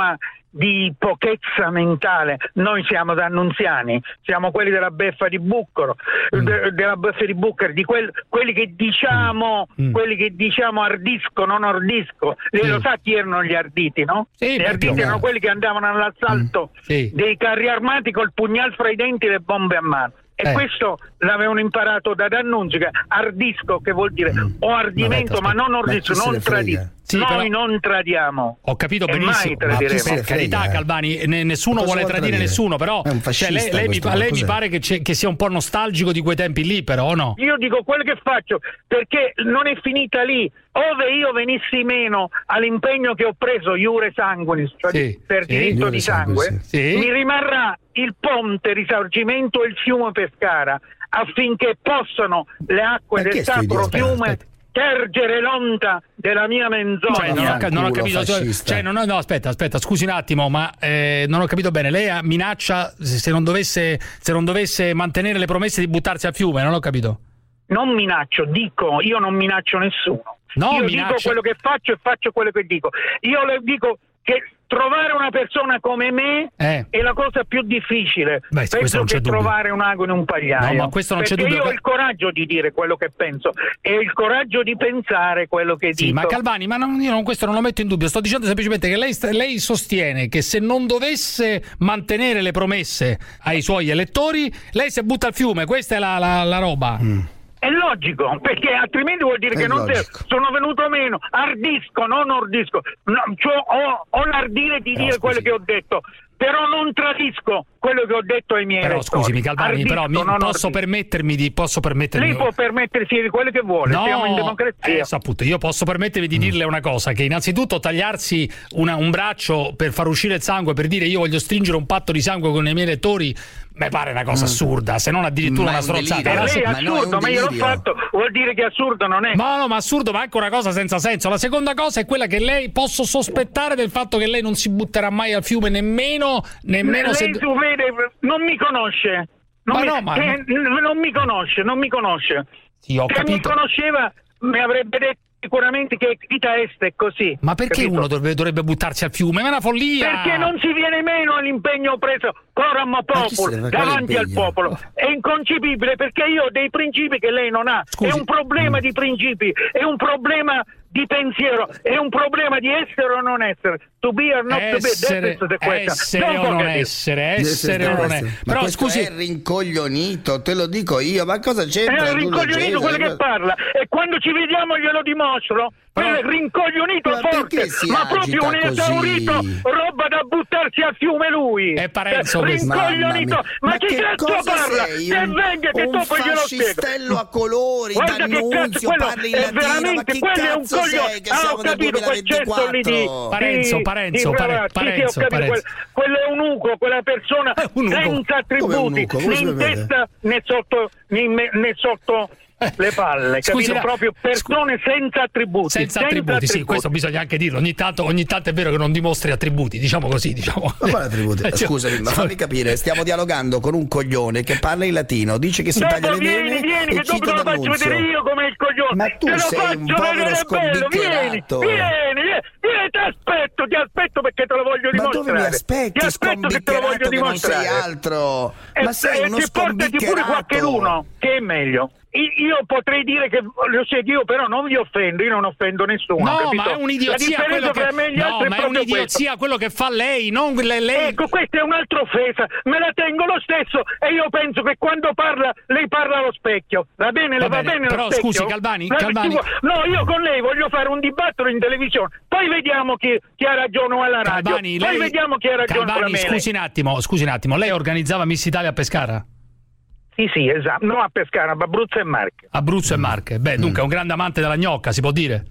di pochezza mentale. Noi siamo d'annunziani, siamo quelli della beffa di Buccaro, mm. de, della beffa di Buccaro, di quel, quelli che diciamo mm. quelli che diciamo ardisco, non ordisco. Lei mm. lo sa chi erano gli arditi, no? Sì, gli arditi erano no. quelli che andavano all'assalto mm. sì. dei carri armati col pugnal fra i denti e le bombe a mano. E eh. questo l'avevano imparato da D'Annunzio, che ardisco, che vuol dire o ardimento, ma, detto, ma non ordisco, non tradisco. Sì, noi però non tradiamo. Ho capito benissimo, ma per carità, eh. Calvani, ne, nessuno vuole tradire, tradire nessuno, però cioè, lei, lei, mi, lei mi pare che, che sia un po' nostalgico di quei tempi lì, però o no? Io dico quello che faccio, perché non è finita lì. Ove io venissi meno all'impegno che ho preso iure sanguinis, cioè sì, per sì, diritto di sangue, sì. mi rimarrà il ponte Risorgimento e il fiume Pescara, affinché possano le acque perché del sacro fiume aspetta. tergere l'onta della mia menzogna. Cioè, non, ho, non ho capito, cioè, non ho, no, aspetta, aspetta, scusi un attimo, ma eh, non ho capito bene. Lei minaccia se non dovesse se non dovesse mantenere le promesse di buttarsi al fiume, non ho capito. Non minaccio, dico, io non minaccio nessuno. No, io minaccia... dico quello che faccio e faccio quello che dico. Io le dico che trovare una persona come me eh. è la cosa più difficile. Beh, penso che trovare un ago in un pagliaio. No, ma questo non perché c'è dubbio. Io ho il coraggio di dire quello che penso e il coraggio di pensare quello che sì, dico. Ma Calvani, ma non, io non, questo non lo metto in dubbio. Sto dicendo semplicemente che lei, lei sostiene che se non dovesse mantenere le promesse ai suoi elettori, lei si butta al fiume. Questa è la, la, la roba. Mm. È logico, perché altrimenti vuol dire è che non te, sono venuto meno, ardisco, non ordisco, no, cioè ho, ho l'ardire di no, dire scusi. quello che ho detto, però non tradisco quello che ho detto ai miei però elettori. Scusami Calvani, però mi, posso ordisco. permettermi di posso permettermi Lei può permettersi di quello che vuole, no, siamo in democrazia. Eh, appunto, io posso permettermi di mm. dirle una cosa, che innanzitutto tagliarsi una, un braccio per far uscire il sangue, per dire io voglio stringere un patto di sangue con i miei elettori, mi pare una cosa mm. assurda, se non addirittura ma una stronzata. Ma lei è assurdo, ma, no, ma io l'ho fatto, vuol dire che assurdo non è. Ma no, ma assurdo, ma anche una cosa senza senso. La seconda cosa è quella che lei, posso sospettare del fatto che lei non si butterà mai al fiume nemmeno nemmeno lei se vede, non mi conosce. Non, ma mi, no, ma... che, non mi conosce, non mi conosce. Sì, ho se capito. mi conosceva mi avrebbe detto sicuramente che vita est è così. Ma perché capito? uno dovrebbe, dovrebbe buttarsi al fiume? Ma è una follia! Perché non si viene meno all'impegno preso coram popolo davanti al popolo. È inconcepibile, perché io ho dei principi che lei non ha. Scusi. È un problema mm. di principi, è un problema di pensiero, è un problema di essere o non essere, to be or not essere, to be, essere o non essere, essere o non essere. Però scusi, è rincoglionito, te lo dico io, ma cosa c'entra? È rincoglionito quello che parla, e quando ci vediamo glielo dimostro. Però, è rincoglionito ma forte, ma proprio un esaurito, roba da buttarsi al fiume lui. È Parenzo questo. Rincoglionito, ma, ma che cazzo parla? Sei? Che un, venga che un dopo glielo spiego. fascistello a colori, D'Annunzio, parli in latino, ma che cazzo sei che ah, siamo nel duemilaventiquattro? Parenzo, Parenzo, Parenzo, Parenzo. Quello è un uco, quella persona senza attributi, né in testa né sotto né sotto le palle, Scusi, capito? Proprio persone scu- senza attributi. Senza, senza attributi, attributi, sì, questo bisogna anche dirlo. Ogni tanto, ogni tanto è vero che non dimostri attributi, diciamo così, diciamo. Ma quali attributi? Scusami, ma fammi capire, stiamo dialogando con un coglione che parla in latino, dice che si dopo taglia le vieni, vene vieni, e che dopo te lo faccio vedere io come il coglione. Ma tu te sei un povero scombiccherato. Vieni, vieni, vieni, ti aspetto, ti aspetto perché te lo voglio dimostrare. Ma dove mi aspetti, ti aspetto che te lo voglio dimostrare. Non sei altro. E, ma sei e uno ti portati pure qualcheduno che è meglio. Io potrei dire che lo sai, io però non vi offendo, io non offendo nessuno. No, capito? ma è un'idiozia quello che me e gli no, altri ma è un'idiozia quello che fa lei, non lei, lei. Ecco, questa è un'altra offesa, me la tengo lo stesso e io penso che quando parla lei parla allo specchio. Va bene, va, va bene, bene però scusi Calvani, la, Calvani. No, io con lei voglio fare un dibattito in televisione. Poi vediamo chi, chi ha ragione alla radio. Calvani, Poi lei... vediamo chi ha ragione Calvani, alla scusi un attimo, scusi un attimo, lei organizzava Miss Italia a Pescara? Sì, sì, esatto. No, a Pescara, ma Abruzzo e Marche. Abruzzo e Marche. Beh, dunque è un grande amante della gnocca, si può dire?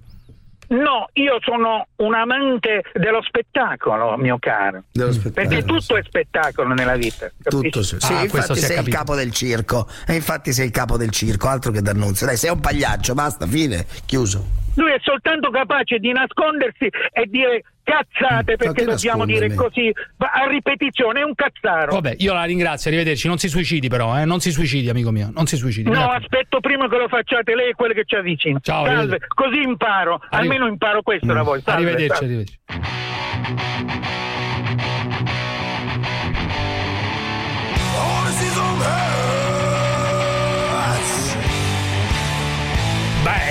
No, io sono un amante dello spettacolo, mio caro. Dello spettacolo. Perché tutto è spettacolo nella vita. Tutto sì. Sì, ah, infatti sei il capo del circo. E infatti sei il capo del circo, altro che D'Annunzio. Dai, sei un pagliaccio, basta, fine, chiuso. Lui è soltanto capace di nascondersi e dire cazzate, perché dobbiamo dire così a ripetizione, è un cazzaro. Vabbè, io la ringrazio, arrivederci. Non si suicidi però, eh? Non si suicidi, amico mio, non si suicidi. No, aspetto prima che lo facciate lei e quello che ci avvicina. Ciao, salve, così imparo, Arrive... almeno imparo questo mm. da voi. Salve, arrivederci, salve. arrivederci.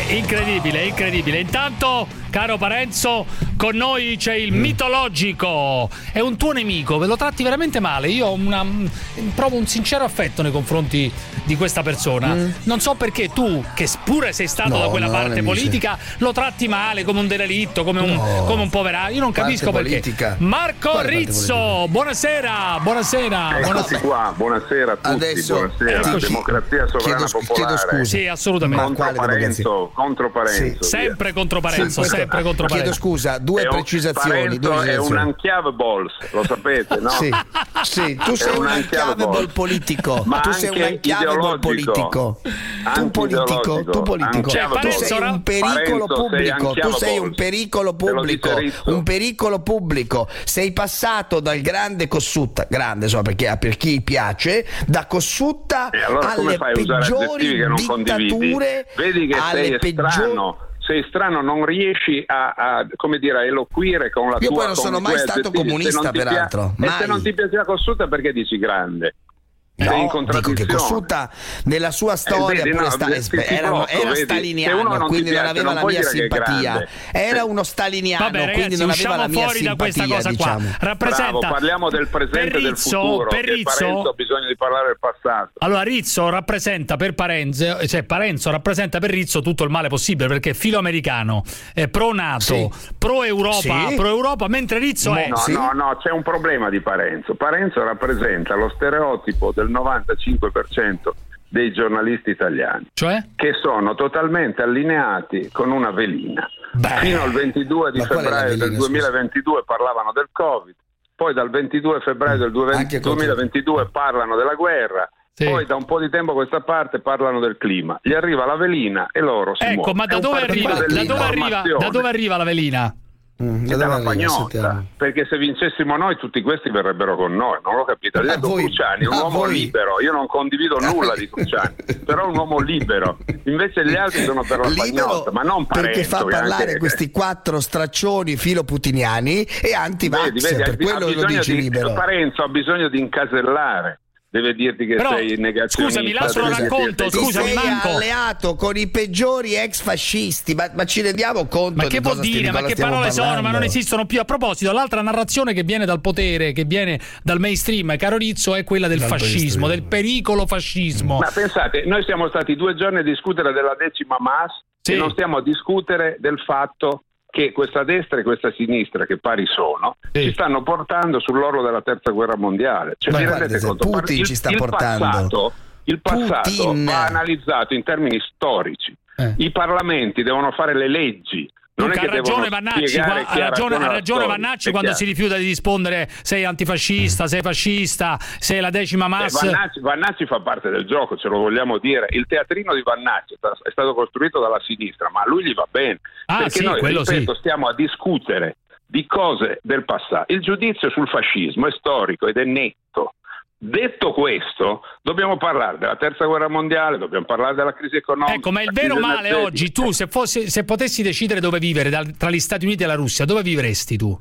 Incredibile, incredibile. Intanto, caro Parenzo, con noi c'è il mitologico. È un tuo nemico, ve lo tratti veramente male. Io ho una, provo un sincero affetto nei confronti di questa persona. Mm. Non so perché tu, che pure sei stato no, da quella no, parte politica, lo tratti male, come un derelitto, come un, no. come un poverato. Io non capisco parte perché. Politica. Marco Quale Rizzo, buonasera, buonasera. Eccoci qua, buonasera a tutti. Adesso, buonasera. Eccoci. Democrazia sovrana chiedo, popolare. Chiedo scusa. Sì, assolutamente. Contro Parenzo, contro Parenzo. Sì. Sempre contro Parenzo, sì, sempre contro Parenzo. Chiedo scusa, due è un, precisazioni. Parenzo due è un unclave balls, lo sapete, no? Sì, sì. tu sei un unclave politico. Ma tu sei un unclave politico. Tu politico, tu politico. Cioè, tu sei un pericolo pubblico. Tu sei un pericolo pubblico. Un pericolo pubblico. Sei passato dal grande Cossutta, grande so perché per chi piace, da Cossutta allora alle peggiori che non dittature. Vedi che sei peggiori... strano. Sei strano, non riesci a, a come dire a eloquire con la Io tua. Io poi non sono mai stato comunista, peraltro. Pia- e se non ti piaceva Cossutta, perché dici grande? No, dico che Cossutta nella sua storia eh, vedi, no, sta- ti, ti era, blocco, era vedi, staliniano, quindi non aveva non la mia simpatia. Era uno staliniano, Vabbè, ragazzi, quindi non aveva la mia fuori simpatia. Da questa cosa diciamo. qua. Rappresenta. Bravo, parliamo del presente e del futuro. Per che Rizzo, Parenzo ha bisogno di parlare del passato. Allora, Rizzo rappresenta per Parenzo, cioè Parenzo rappresenta per Rizzo tutto il male possibile perché è filoamericano, è pro NATO, sì. pro Europa, sì. pro Europa, mentre Rizzo no, è. No, sì. no, no, c'è un problema di Parenzo. Parenzo rappresenta lo stereotipo del novantacinque per cento dei giornalisti italiani, cioè? Che sono totalmente allineati con una velina. Beh, fino al ventidue di febbraio del duemilaventidue scusa? Parlavano del Covid, poi dal ventidue febbraio del duemilaventidue parlano della guerra, sì. Poi da un po' di tempo a questa parte parlano del clima. Gli arriva la velina e loro si ecco, muovono. ma da dove, arriva, da, dove arriva, da dove arriva la velina? Mm, da dalla pagnotta, perché se vincessimo noi tutti questi verrebbero con noi, non l'ho capito. Ha detto Cruciani, un uomo voi. libero, io non condivido nulla di Cruciani, però è un uomo libero, invece gli altri sono per la libero pagnotta, ma non Parenzo, perché fa parlare anche... questi quattro straccioni filoputiniani e anti-vax, per quello lo dici di... libero. Parenzo ha bisogno di incasellare. Deve dirti che però, sei negazionista. Scusami, lascio un racconto. Scusami, sei Manco. alleato con i peggiori ex fascisti, ma, ma ci rendiamo conto? Ma che vuol dire? Ma che parole parlando? sono? Ma non esistono più. A proposito, l'altra narrazione che viene dal potere, che viene dal mainstream, caro Rizzo, è quella del Dal fascismo, del pericolo fascismo. Ma pensate, noi siamo stati due giorni a discutere della decima M A S sì. e non stiamo a discutere del fatto che questa destra e questa sinistra, che pari sono, sì. ci stanno portando sull'orlo della terza guerra mondiale. Cioè, ma vi guarda, rendete conto? Putin il, ci sta il portando. Passato, il passato Putin. va analizzato in termini storici. Eh. I parlamenti devono fare le leggi. Non Luca, è che ha ragione Vannacci, qua, ha ragione, ha ragione Vannacci quando si rifiuta di rispondere sei antifascista, sei fascista, sei la decima M A S. Eh, Vannacci, Vannacci fa parte del gioco, ce lo vogliamo dire. Il teatrino di Vannacci è stato costruito dalla sinistra, ma a lui gli va bene. Ah, perché sì, noi, quello ripeto, sì. stiamo a discutere di cose del passato. Il giudizio sul fascismo è storico ed è netto. Detto questo, dobbiamo parlare della terza guerra mondiale, dobbiamo parlare della crisi economica. Ecco, ma il vero male oggi, tu se, fossi, se potessi decidere dove vivere dal, tra gli Stati Uniti e la Russia, dove vivresti tu?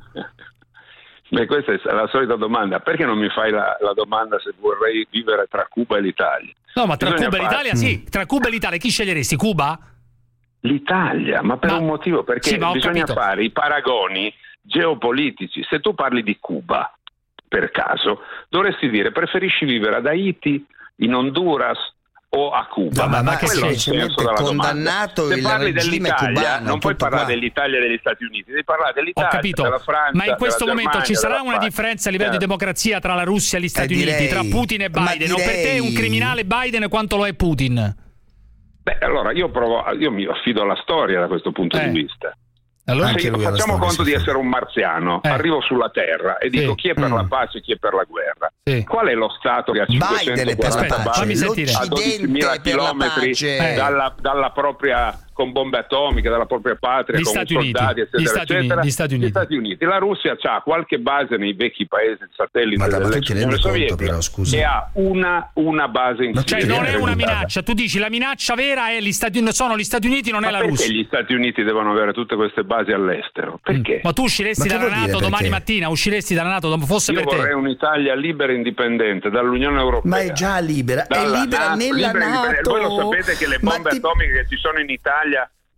Beh, questa è la solita domanda. Perché non mi fai la, la domanda se vorrei vivere tra Cuba e l'Italia? No, ma tra Bisogna Cuba e l'Italia fare... sì, tra Cuba e l'Italia chi sceglieresti? Cuba? L'Italia, ma per ma... un motivo, perché sì, bisogna capito. fare i paragoni geopolitici. Se tu parli di Cuba, per caso, dovresti dire preferisci vivere ad Haiti, in Honduras o a Cuba. No, ma, ma che semplicemente condannato il regime cubano, non puoi parlare qua. dell'Italia e degli Stati Uniti, devi parlare dell'Italia, Ho capito, della Francia, ma in questo della momento Germania, ci sarà della una Francia. differenza a livello certo. di democrazia tra la Russia e gli Stati eh, Uniti, direi, tra Putin e Biden, direi... o per te è un criminale Biden quanto lo è Putin? Beh, allora io provo, io mi affido alla storia da questo punto eh. di vista. Allora, Se io facciamo conto di essere un marziano, eh. arrivo sulla Terra e dico sì. chi è per mm. la pace e chi è per la guerra. Sì. Qual è lo Stato che ha cinquecentoquaranta basi a dodicimila chilometri eh. dalla, dalla propria con bombe atomiche, dalla propria patria, gli con Stati soldati, Uniti. eccetera, gli Stati eccetera. Uniti. Gli Stati Uniti. Gli Stati Uniti. La Russia ha qualche base nei vecchi paesi satelliti ma dell'ex Unione Sovietica e ha una, una base in Cioè non è una minaccia, tu dici la minaccia vera è gli Stati Uniti, sono gli Stati Uniti, non ma è la perché Russia. Gli Stati Uniti devono avere tutte queste basi all'estero? Perché? Ma tu usciresti ma dalla NATO domani mattina, usciresti dalla NATO fosse Io per te? Io vorrei un'Italia libera e indipendente dall'Unione Europea. Ma è già libera, Dalla è libera NATO, nella libera NATO. Voi lo sapete che le bombe ti... atomiche che ci sono in Italia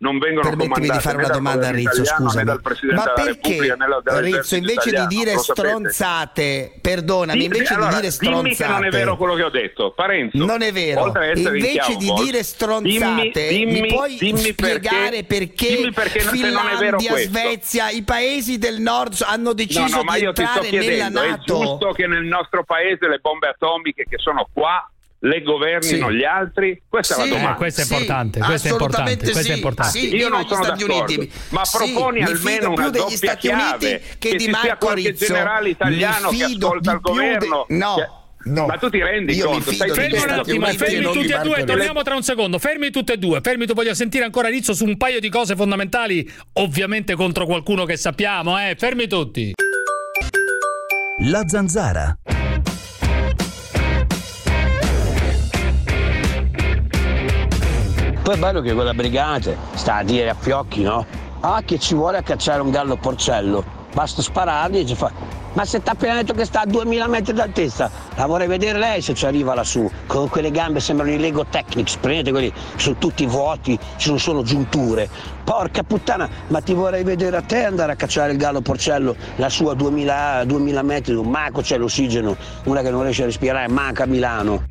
non vengono Permettimi comandate di fare né una dal domanda a Rizzo, italiano, scusami. né dal Presidente Ma della perché Repubblica, né dal Rizzo invece italiano, di dire lo sapete? stronzate, perdonami, Sì, invece allora, di dire stronzate. dimmi che non è vero quello che ho detto, Parenzo. Non è vero. Oltre ad essere Invece in di chiaro, dire stronzate, dimmi, dimmi, mi puoi dimmi spiegare perché, dimmi perché se non è vero Finlandia, questo. Svezia, i paesi del nord hanno deciso No, no, ma di io ti sto entrare nella chiedendo, è NATO? giusto che nel nostro paese le bombe atomiche che sono qua le governino Sì. gli altri? Questa Sì, è la domanda. Eh, questo è Sì, importante, questo è importante, assolutamente questo è sì. importante. Sì, Io viva non gli sono Stati d'accordo, Uniti. ma Sì, proponi mi almeno fido una più degli doppia Stati chiave, Uniti che, che di ci sia Marco qualche Rizzo. generale italiano Mi che fido ascolta di il più governo. de- no. Che- No. Ma tu ti rendi Io mi conto? fido Stai degli Fermi un dicendo Stati attimo, Uniti che- e fermi non tutti di e due, Marco torniamo tra un secondo. Fermi tutti e due, fermi, tu voglio sentire ancora Rizzo su un paio di cose fondamentali, ovviamente contro qualcuno che sappiamo, eh. Fermi tutti. La Zanzara. Poi è bello che quella brigante sta a dire a fiocchi, no? Ah, che ci vuole a cacciare un gallo porcello. Basta sparargli e ci fa. Ma se t'ha appena detto che sta a duemila metri d'altezza, la vorrei vedere lei se ci arriva lassù. Con quelle gambe sembrano i Lego Technics, prendete quelli, sono tutti vuoti, ci sono solo giunture. Porca puttana, ma ti vorrei vedere a te andare a cacciare il gallo porcello lassù a duemila, duemila metri, un manco c'è l'ossigeno, una che non riesce a respirare, manca a Milano.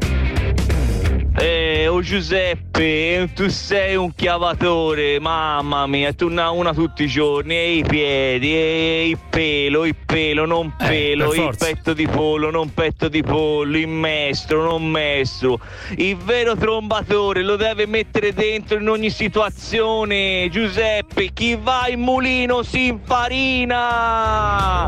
Eh, oh Giuseppe, tu sei un chiavatore, mamma mia, tu una una tutti i giorni, e i piedi, e il pelo, il pelo, non pelo, per il forza. petto di pollo, non petto di pollo, il mestro, non mestro. Il vero trombatore lo deve mettere dentro in ogni situazione, Giuseppe, chi va in mulino si infarina!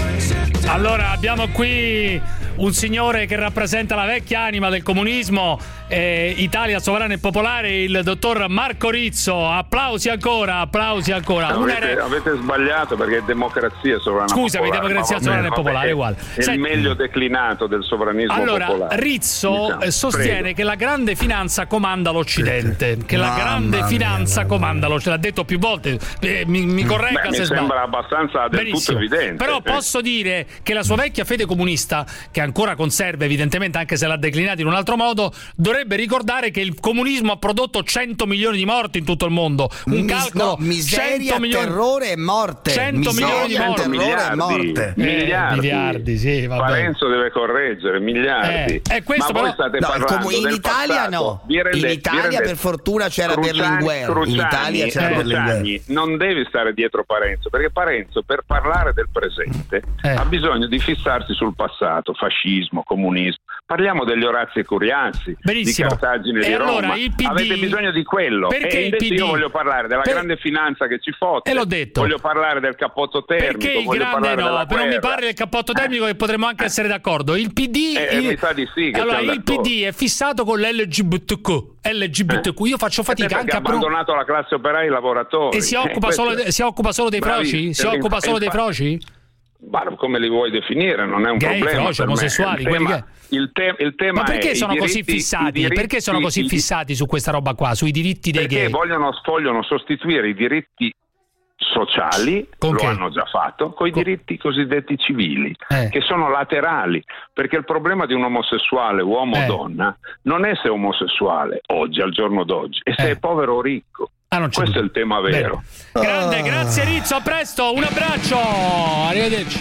Allora, abbiamo qui un signore che rappresenta la vecchia anima del comunismo, eh, Italia sovrana e popolare, il dottor Marco Rizzo. Applausi ancora, applausi ancora. Avete, Una... avete sbagliato perché è democrazia sovrana Scusami, popolare. democrazia Ma sovrana e vabbè, popolare, è- uguale. È Senti- il meglio declinato del sovranismo Allora, popolare. Rizzo Diciamo. eh, sostiene Prego. che la grande finanza comanda l'Occidente, che la Mamma grande mia, finanza comanda l'Occidente. L'ha detto più volte, eh, mi, mi corregga Beh, se mi sbaglio. sembra abbastanza del Benissimo. tutto evidente. Però Eh. posso dire che la sua vecchia fede comunista, che ancora conserva evidentemente anche se l'ha declinata in un altro modo, dovrebbe ricordare che il comunismo ha prodotto cento milioni di morti in tutto il mondo. Un Mis- calcolo, no, miseria, cento milioni, terrore e morte. cento Miseria, milioni di morti. terrore e miliardi, morte. miliardi. Eh, miliardi, sì, vabbè. Parenzo deve correggere, miliardi. Eh, eh, questo Ma voi però- state No, parlando come in del Italia passato. no. Vi rende- In vi Italia rende- per fortuna c'era Cruciani- Berlinguer. In Cruciani, Italia c'era eh, Berlinguer. Cruciani, non devi stare dietro Parenzo, perché Parenzo per parlare del presente Eh. ha bisogno di fissarsi sul passato, fascismo, comunismo. Parliamo degli Orazzi e Curiazzi, Benissimo. di Cartagine e E di Roma. allora il P D Avete bisogno di quello. perché E il invece P D io voglio parlare della Per- grande finanza che ci fotte. E l'ho detto. Voglio parlare del cappotto termico. Perché il voglio grande parlare no, della però mi guerra. parli del cappotto termico che potremmo anche essere d'accordo. Il P D Eh, il- mi sa di sì che allora siamo il P d'accordo. D è fissato con l'L G B T Q. L G B T Q. Io faccio fatica Perché anche ha a pro- abbandonato la classe operaia e i lavoratori. e si Eh, occupa questo solo è- de- si occupa solo dei froci? Bravissimo. Si occupa solo dei Infa- froci? Ma come li vuoi definire? Non è un Gay, problema. froci, per me. omosessuali, Il quelli tema, che- il, te- il tema Ma perché è sono i così diritti- fissati? i diritti- Perché sono così i- fissati su questa roba qua, sui diritti dei Perché gay? vogliono, vogliono sostituire i diritti sociali, Con lo che? hanno già fatto, con i diritti cosiddetti civili, Eh. che sono laterali, perché il problema di un omosessuale, uomo o Eh. donna, non è se è omosessuale oggi, al giorno d'oggi, è se Eh. è povero o ricco. Ah, non c'è Questo dubbio. è il tema vero. Bene. Grande, grazie Rizzo, a presto, un abbraccio, arrivederci.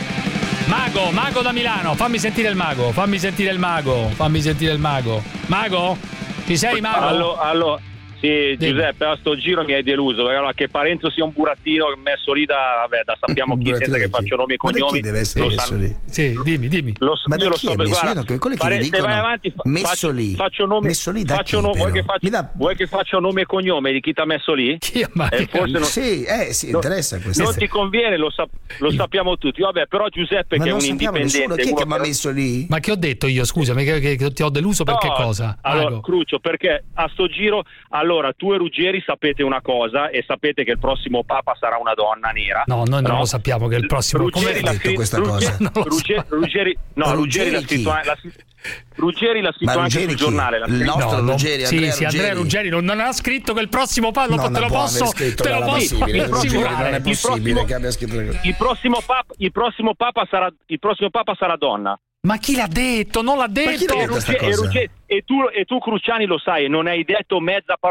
Mago, Mago da Milano, fammi sentire il mago, fammi sentire il mago, fammi sentire il mago. Mago? Ci sei, Mago? Allo, allo, sì, Dimmi. Giuseppe, a sto giro mi hai deluso, perché allora, che Parenzo sia un burattino messo lì da, vabbè, da sappiamo chi senza che faccio nomi e Ma da cognomi. chi deve essere lo messo sanno. lì? Sì, dimmi, dimmi. Lo so, Ma io da lo chi so, è messo? guarda, Io no, quelli che Pare- mi se dicono vai avanti, fa- messo faccio, lì. faccio nome, Messo lì da faccio chi, no- vuoi, però? che faccio, Mi dà- vuoi che faccia nome e cognome di chi ti ha messo lì? Chi ma Eh, forse non, Sì, eh, sì, no- interessa questo. non ti conviene, lo, sap- lo sappiamo tutti. Vabbè, però Giuseppe Ma che è non un sappiamo nessuno indipendente, chi è che uno mi ha che- messo lì? Ma che ho detto io, scusami, che, che- che ti ho deluso per No, che cosa? Allora, Mago. Crucio, perché a sto giro, allora tu e Ruggeri sapete una cosa e sapete che il prossimo Papa sarà una donna nera. No, noi non No? lo sappiamo che il prossimo... Ruggeri come l'ha detto scritto- questa Ruggeri- cosa? Non lo so. Ruggeri, Ruggeri- no, Ma Ruggeri l'ha Ruggeri scritto, chi? l'ha scritto- Ruggeri l'ha scritto Ma anche Ruggeri sul chi? giornale. l'ha Il scritto- nostro non- Ruggeri, sì, Andrea sì, Andrea Ruggeri. Ruggeri non, non ha scritto che il prossimo Papa, No, te non lo può posso, aver scritto te lo la posso possibile, assicurare. non è Il possibile prossimo- che abbia scritto le cose. Il prossimo Papa, il prossimo Papa sarà il prossimo Papa sarà donna. Ma chi l'ha detto? Non l'ha chi l'ha detto. detto? questa E, cosa? Ruggeri- e tu, e tu Cruciani lo sai, non hai detto mezza parola.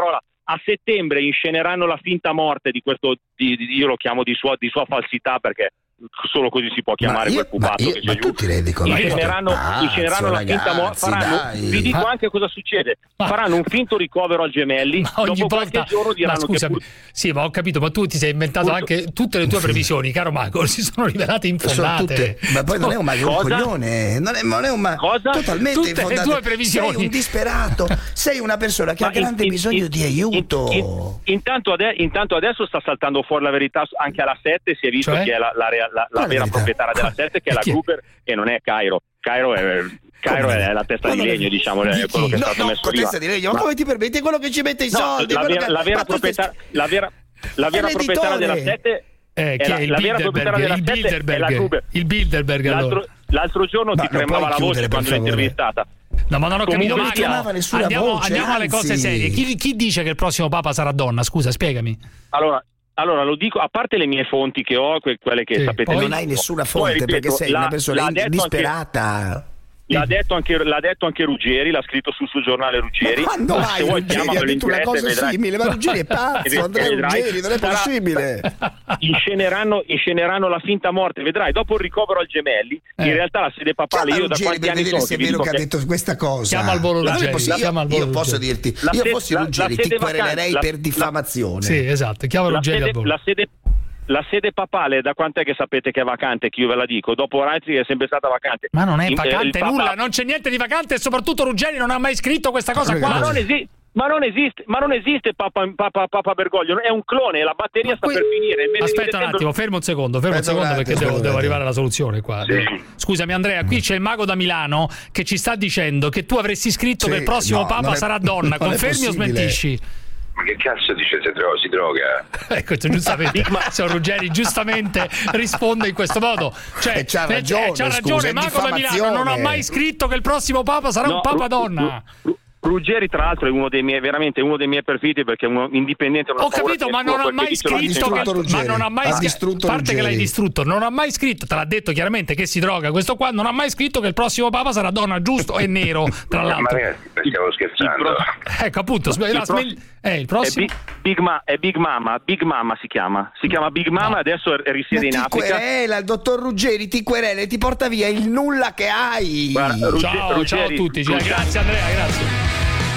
a settembre insceneranno la finta morte di questo, di, di, io lo chiamo di sua, di sua falsità, perché solo così si può chiamare io, quel pupazzo che c'è giù. Insceneranno, insceneranno la finta morte. Faranno, vi dico ma... anche cosa succede. Ma... Faranno un finto ricovero al Gemelli. Ma ogni dopo volta... qualche giorno diranno ma scusami, che... Sì, ma ho capito, ma tu ti sei inventato Pur... anche tutte le tue previsioni, caro Mago, si sono rivelate infondate. Tutte... Ma poi non è un mago, un coglione. Non è, non è un mago. Cosa? Totalmente tutte infondate. Le tue previsioni. Sei un disperato. Sei una persona che ma ha grande in, bisogno in, di aiuto. In, in, intanto, ade- intanto adesso sta saltando fuori la verità anche alla sette. Si è visto cioè? Chi è la, la, la, la vera proprietaria della sette, che è la Gruber, e non è Cairo. Cairo è Cairo è la testa di legno, diciamo, è quello che è stato no, messo no, testa di legno, ma come ti permetti? È quello che ci mette i soldi. La vera, la vera proprietaria, la vera, la vera proprietaria della sette eh, che è la, è il la vera proprietaria della il sette è la Gruber. Il Bilderberg, l'altro, allora. l'altro giorno ma ti tremava la voce quando l'hai intervistata. No, ma non ho capito, non chiamava nessuna andiamo, voce, andiamo alle cose serie. Chi, chi dice che il prossimo Papa sarà donna? Scusa, spiegami. Allora, Allora lo dico, a parte le mie fonti che ho, que- quelle che sì, sapete. Poi non hai nessuna fonte, poi, ripeto, perché sei la, una persona disperata. Anche, l'ha, detto anche, l'ha detto anche Ruggeri, l'ha scritto sul suo giornale Ruggeri. Ma quando mai se vuoi Ruggeri ha detto una cosa simile? Ma Ruggeri è pazzo, Andrea Ruggeri, non è possibile. Insceneranno, insceneranno la finta morte, vedrai. Dopo il ricovero al Gemelli, eh. in realtà la sede papale, chiama io da Ruggeri qualche anni sono se è vero che ha detto questa cosa. Chiama al volo Ruggeri. Io, io, io posso dirti, io fossi Ruggeri ti querelerei per diffamazione. Sì, esatto, chiama Ruggeri al volo. La sede La sede papale da quant'è che sapete che è vacante? Che io ve la dico, dopo Renzi è sempre stata vacante. Ma non è vacante In, eh, nulla, papa... non c'è niente di vacante, e soprattutto Ruggeri non ha mai scritto questa cosa qua. Ma non esiste. Ma non esiste, ma non esiste Papa, Papa, Papa Bergoglio, è un clone, la batteria ma sta qui... per finire. Aspetta un settembre... attimo, fermo un secondo, fermo un secondo perché devo, devo arrivare alla soluzione qua. Sì. Scusami Andrea, qui c'è il mago da Milano che ci sta dicendo che tu avresti scritto sì, che il prossimo no, Papa è... sarà donna, confermi o smentisci? Ma che cazzo dice se dro- si droga? Ecco, giustamente, Signor Ruggeri giustamente risponde in questo modo. Cioè, e c'ha ragione, c'ha ragione scusa, Mago da Milano non ha mai scritto che il prossimo Papa sarà no, un Papa donna. Ru- ru- Ruggeri tra l'altro è uno dei miei veramente uno dei miei preferiti perché è uno indipendente. Ho capito, ma non ha mai scritto che, ma non ha mai ha scritto, a parte Ruggeri. Che l'hai distrutto, non ha mai scritto, te l'ha detto chiaramente che si droga questo qua, non ha mai scritto che il prossimo Papa sarà donna, giusto e nero, tra ma l'altro. Ma stiamo scherzando. Pro- ecco appunto, il, il, pro- eh, il prossimo è Big, Big, Ma- è Big Mama, Big Mama si chiama. Si chiama Big Mama, no. Adesso risiede in Africa. Ti querela, il dottor Ruggeri ti querela e ti porta via il nulla che hai. Guarda, Rugge- ciao, Ruggeri, ciao a tutti, ciao, grazie Andrea, grazie.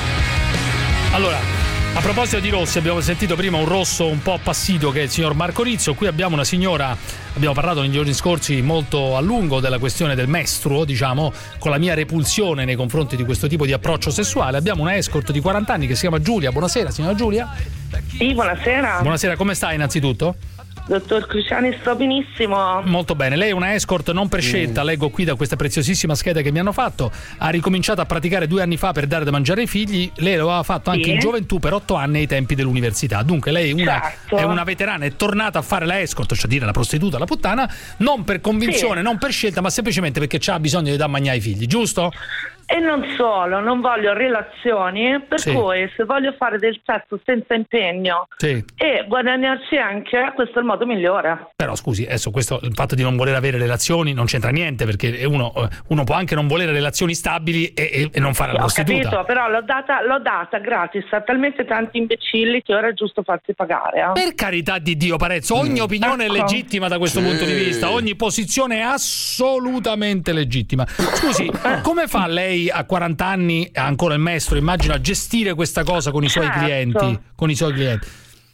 Allora, a proposito di rossi, abbiamo sentito prima un rosso un po' appassito che è il signor Marco Rizzo. Qui abbiamo una signora, abbiamo parlato nei giorni scorsi molto a lungo della questione del mestruo, diciamo, con la mia repulsione nei confronti di questo tipo di approccio sessuale. Abbiamo una escort di quaranta anni che si chiama Giulia. Buonasera, signora Giulia. Sì, buonasera. Buonasera, come sta innanzitutto? Dottor Cruciani, sto benissimo. Molto bene, lei è una escort non per scelta, mm. leggo qui da questa preziosissima scheda che mi hanno fatto. Ha ricominciato a praticare due anni fa per dare da mangiare ai figli. Lei lo aveva fatto anche sì. in gioventù per otto anni ai tempi dell'università. Dunque lei è una, certo. è una veterana, è tornata a fare la escort, cioè a dire la prostituta, la puttana, non per convinzione, sì. non per scelta, ma semplicemente perché ha bisogno di dar mangiare ai figli, giusto? E non solo, non voglio relazioni, per sì. cui se voglio fare del sesso senza impegno sì. e guadagnarci anche, questo è il modo migliore. Però scusi, adesso questo, il fatto di non voler avere relazioni non c'entra niente, perché uno, uno può anche non volere relazioni stabili e, e non fare la prostituta. Ho capito, però l'ho data, l'ho data gratis a talmente tanti imbecilli che ora è giusto farsi pagare. Eh? Per carità di Dio, Parezzo, ogni mm. opinione ecco. è legittima da questo sì. punto di vista, ogni posizione è assolutamente legittima. Scusi, come fa lei a quaranta anni, ancora il maestro, immagino, a gestire questa cosa con i suoi certo. clienti, con i suoi clienti?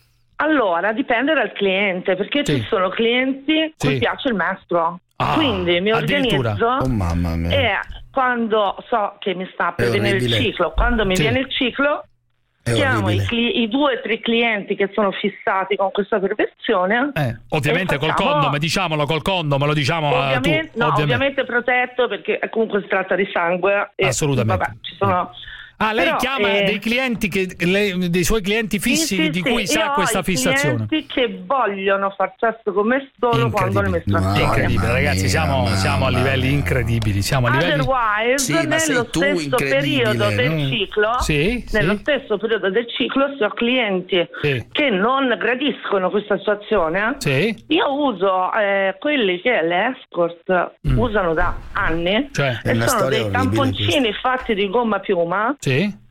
Allora, dipende dal cliente, perché sì. ci sono clienti sì. cui piace il maestro. Ah, quindi mi organizzo oh, mamma mia. e quando so che mi sta per venire il ciclo, quando mi sì. viene il ciclo chiamo i, cli- i due o tre clienti che sono fissati con questa perversione. Eh, ovviamente col facciamo... condom, diciamolo col condom, lo diciamo ovviamente, tu, no, ovviamente. ovviamente protetto perché comunque si tratta di sangue. E, assolutamente. Vabbè, ci sono... Ah, lei Però, chiama eh... dei clienti che lei, dei suoi clienti fissi sì, sì, di sì. cui sa questa fissazione. Clienti che vogliono far sesso con me solo quando le messo incredibile, ragazzi, siamo, siamo a livelli incredibili, siamo a livelli otherwise sì, nello stesso periodo del no? ciclo sì, nello sì. stesso periodo del ciclo se ho clienti sì. che non gradiscono questa situazione sì. io uso eh, quelli che le escort mm. usano da anni cioè, e sono dei tamponcini questa. fatti di gomma piuma sì.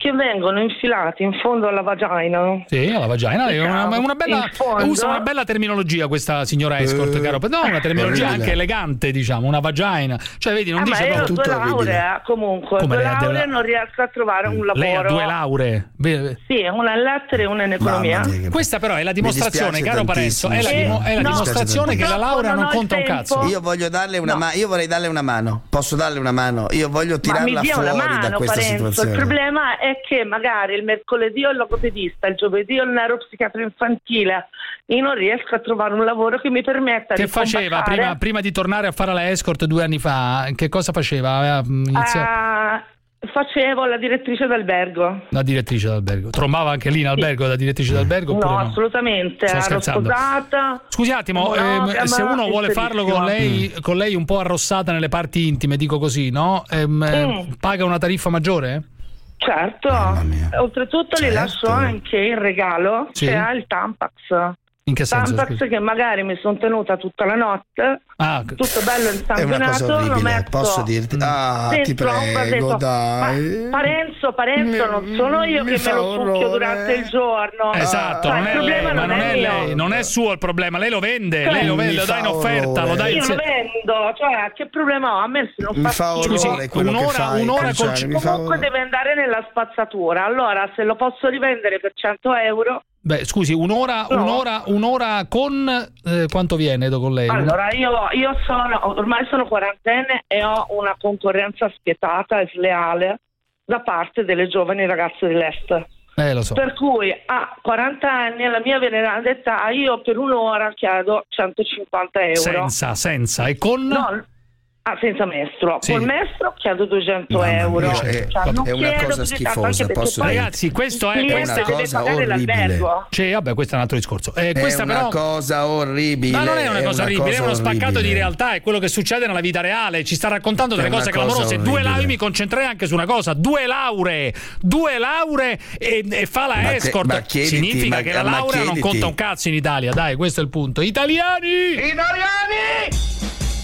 che vengono infilati in fondo alla vagina. Sì, alla vagina. È una, una bella, usa una bella terminologia questa signora escort, uh, caro. No, una terminologia orribile. Anche elegante, diciamo, una vagina. Cioè, vedi, non ah, dice ma io ho tutto due lauree, comunque. Come due lauree della... non riesco a trovare un lavoro. Lei ha due lauree? Sì, una in lettere e una in economia. Mia, questa però è la dimostrazione, caro Parenzo, è la, dimo- è la no, dimostrazione che la laurea non, non conta un cazzo. Io voglio darle una no. mano, io vorrei darle una mano. Posso darle una mano? Io voglio tirarla fuori mano, da questa Parenzo. situazione. Il problema è che magari il mercoledì ho il logopedista, il giovedì ho il neuropsichiatra infantile. Io non riesco a trovare un lavoro che mi permetta che di faceva prima, prima di tornare a fare la escort due anni fa? Che cosa faceva? Iniziato... Uh, facevo la direttrice d'albergo. La direttrice d'albergo. Trombava anche lì in albergo sì. la direttrice d'albergo? No, no, assolutamente. Sto Ero scherzando. sposata. Scusi un attimo, ehm, se uno vuole farlo con lei, con lei un po' arrossata nelle parti intime, dico così, no? Ehm, mm. Paga una tariffa maggiore? Certo, oltretutto certo. Gli lascio anche in regalo sì. che ha il Tampax. In che senso? Tampax scusi? Che magari mi sono tenuta tutta la notte, ah, tutto bello insanguinato. È una cosa orribile, lo metto posso dirti? Ah, ti prego, dai. Ma Parenzo, Parenzo, non sono io che me lo succhio durante il giorno. Esatto, cioè, non è lei, ma non è lei, non è suo il problema, lei lo vende, lei lo vende, lo dà in offerta, lo dai io lo vendo, cioè che problema ho? A me se non mi fa, fa orrore quello un'ora, che fai, un'ora col c- comunque deve andare nella spazzatura. Allora, se lo posso rivendere per cento euro. Beh, scusi, un'ora, no. un'ora, un'ora con eh, quanto viene con lei? Allora, io, io sono ormai sono quarantenne e ho una concorrenza spietata e sleale da parte delle giovani ragazze dell'est. Eh, lo so. Per cui a quaranta anni, alla mia veneranda età, io per un'ora chiedo centocinquanta euro. Senza, senza. E con... No, Ah, senza mestro. Sì. Col mestro chiedo duecento euro. Mia, è, cioè, non è una chiedo cosa schifosa, posso dire. Ragazzi, questo è, è questa una cosa orribile. Cioè, vabbè, questo è un altro discorso. Eh, è questa una però... cosa orribile. Ma non è una è cosa una orribile, cosa è uno spaccato orribile. di realtà, è quello che succede nella vita reale. Ci sta raccontando delle cose clamorose. Orribile. Due lauree, mi concentrerei anche su una cosa: due lauree, due lauree e, e fa la ma escort. Te, ma chiediti, Significa ma, che la ma laurea chiediti. non conta un cazzo in Italia. Dai, questo è il punto. Italiani! Italiani!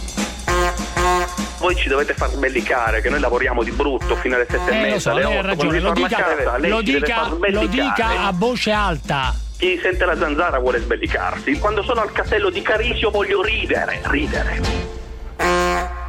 Voi ci dovete far sbellicare che noi lavoriamo di brutto fino alle sette eh, e mezza, so, alle lei ha otto, ragione, lo dica, casa, lo, dica, lo dica a voce alta. Chi sente la zanzara vuole sbellicarsi. Quando sono al castello di Carisio voglio ridere, ridere.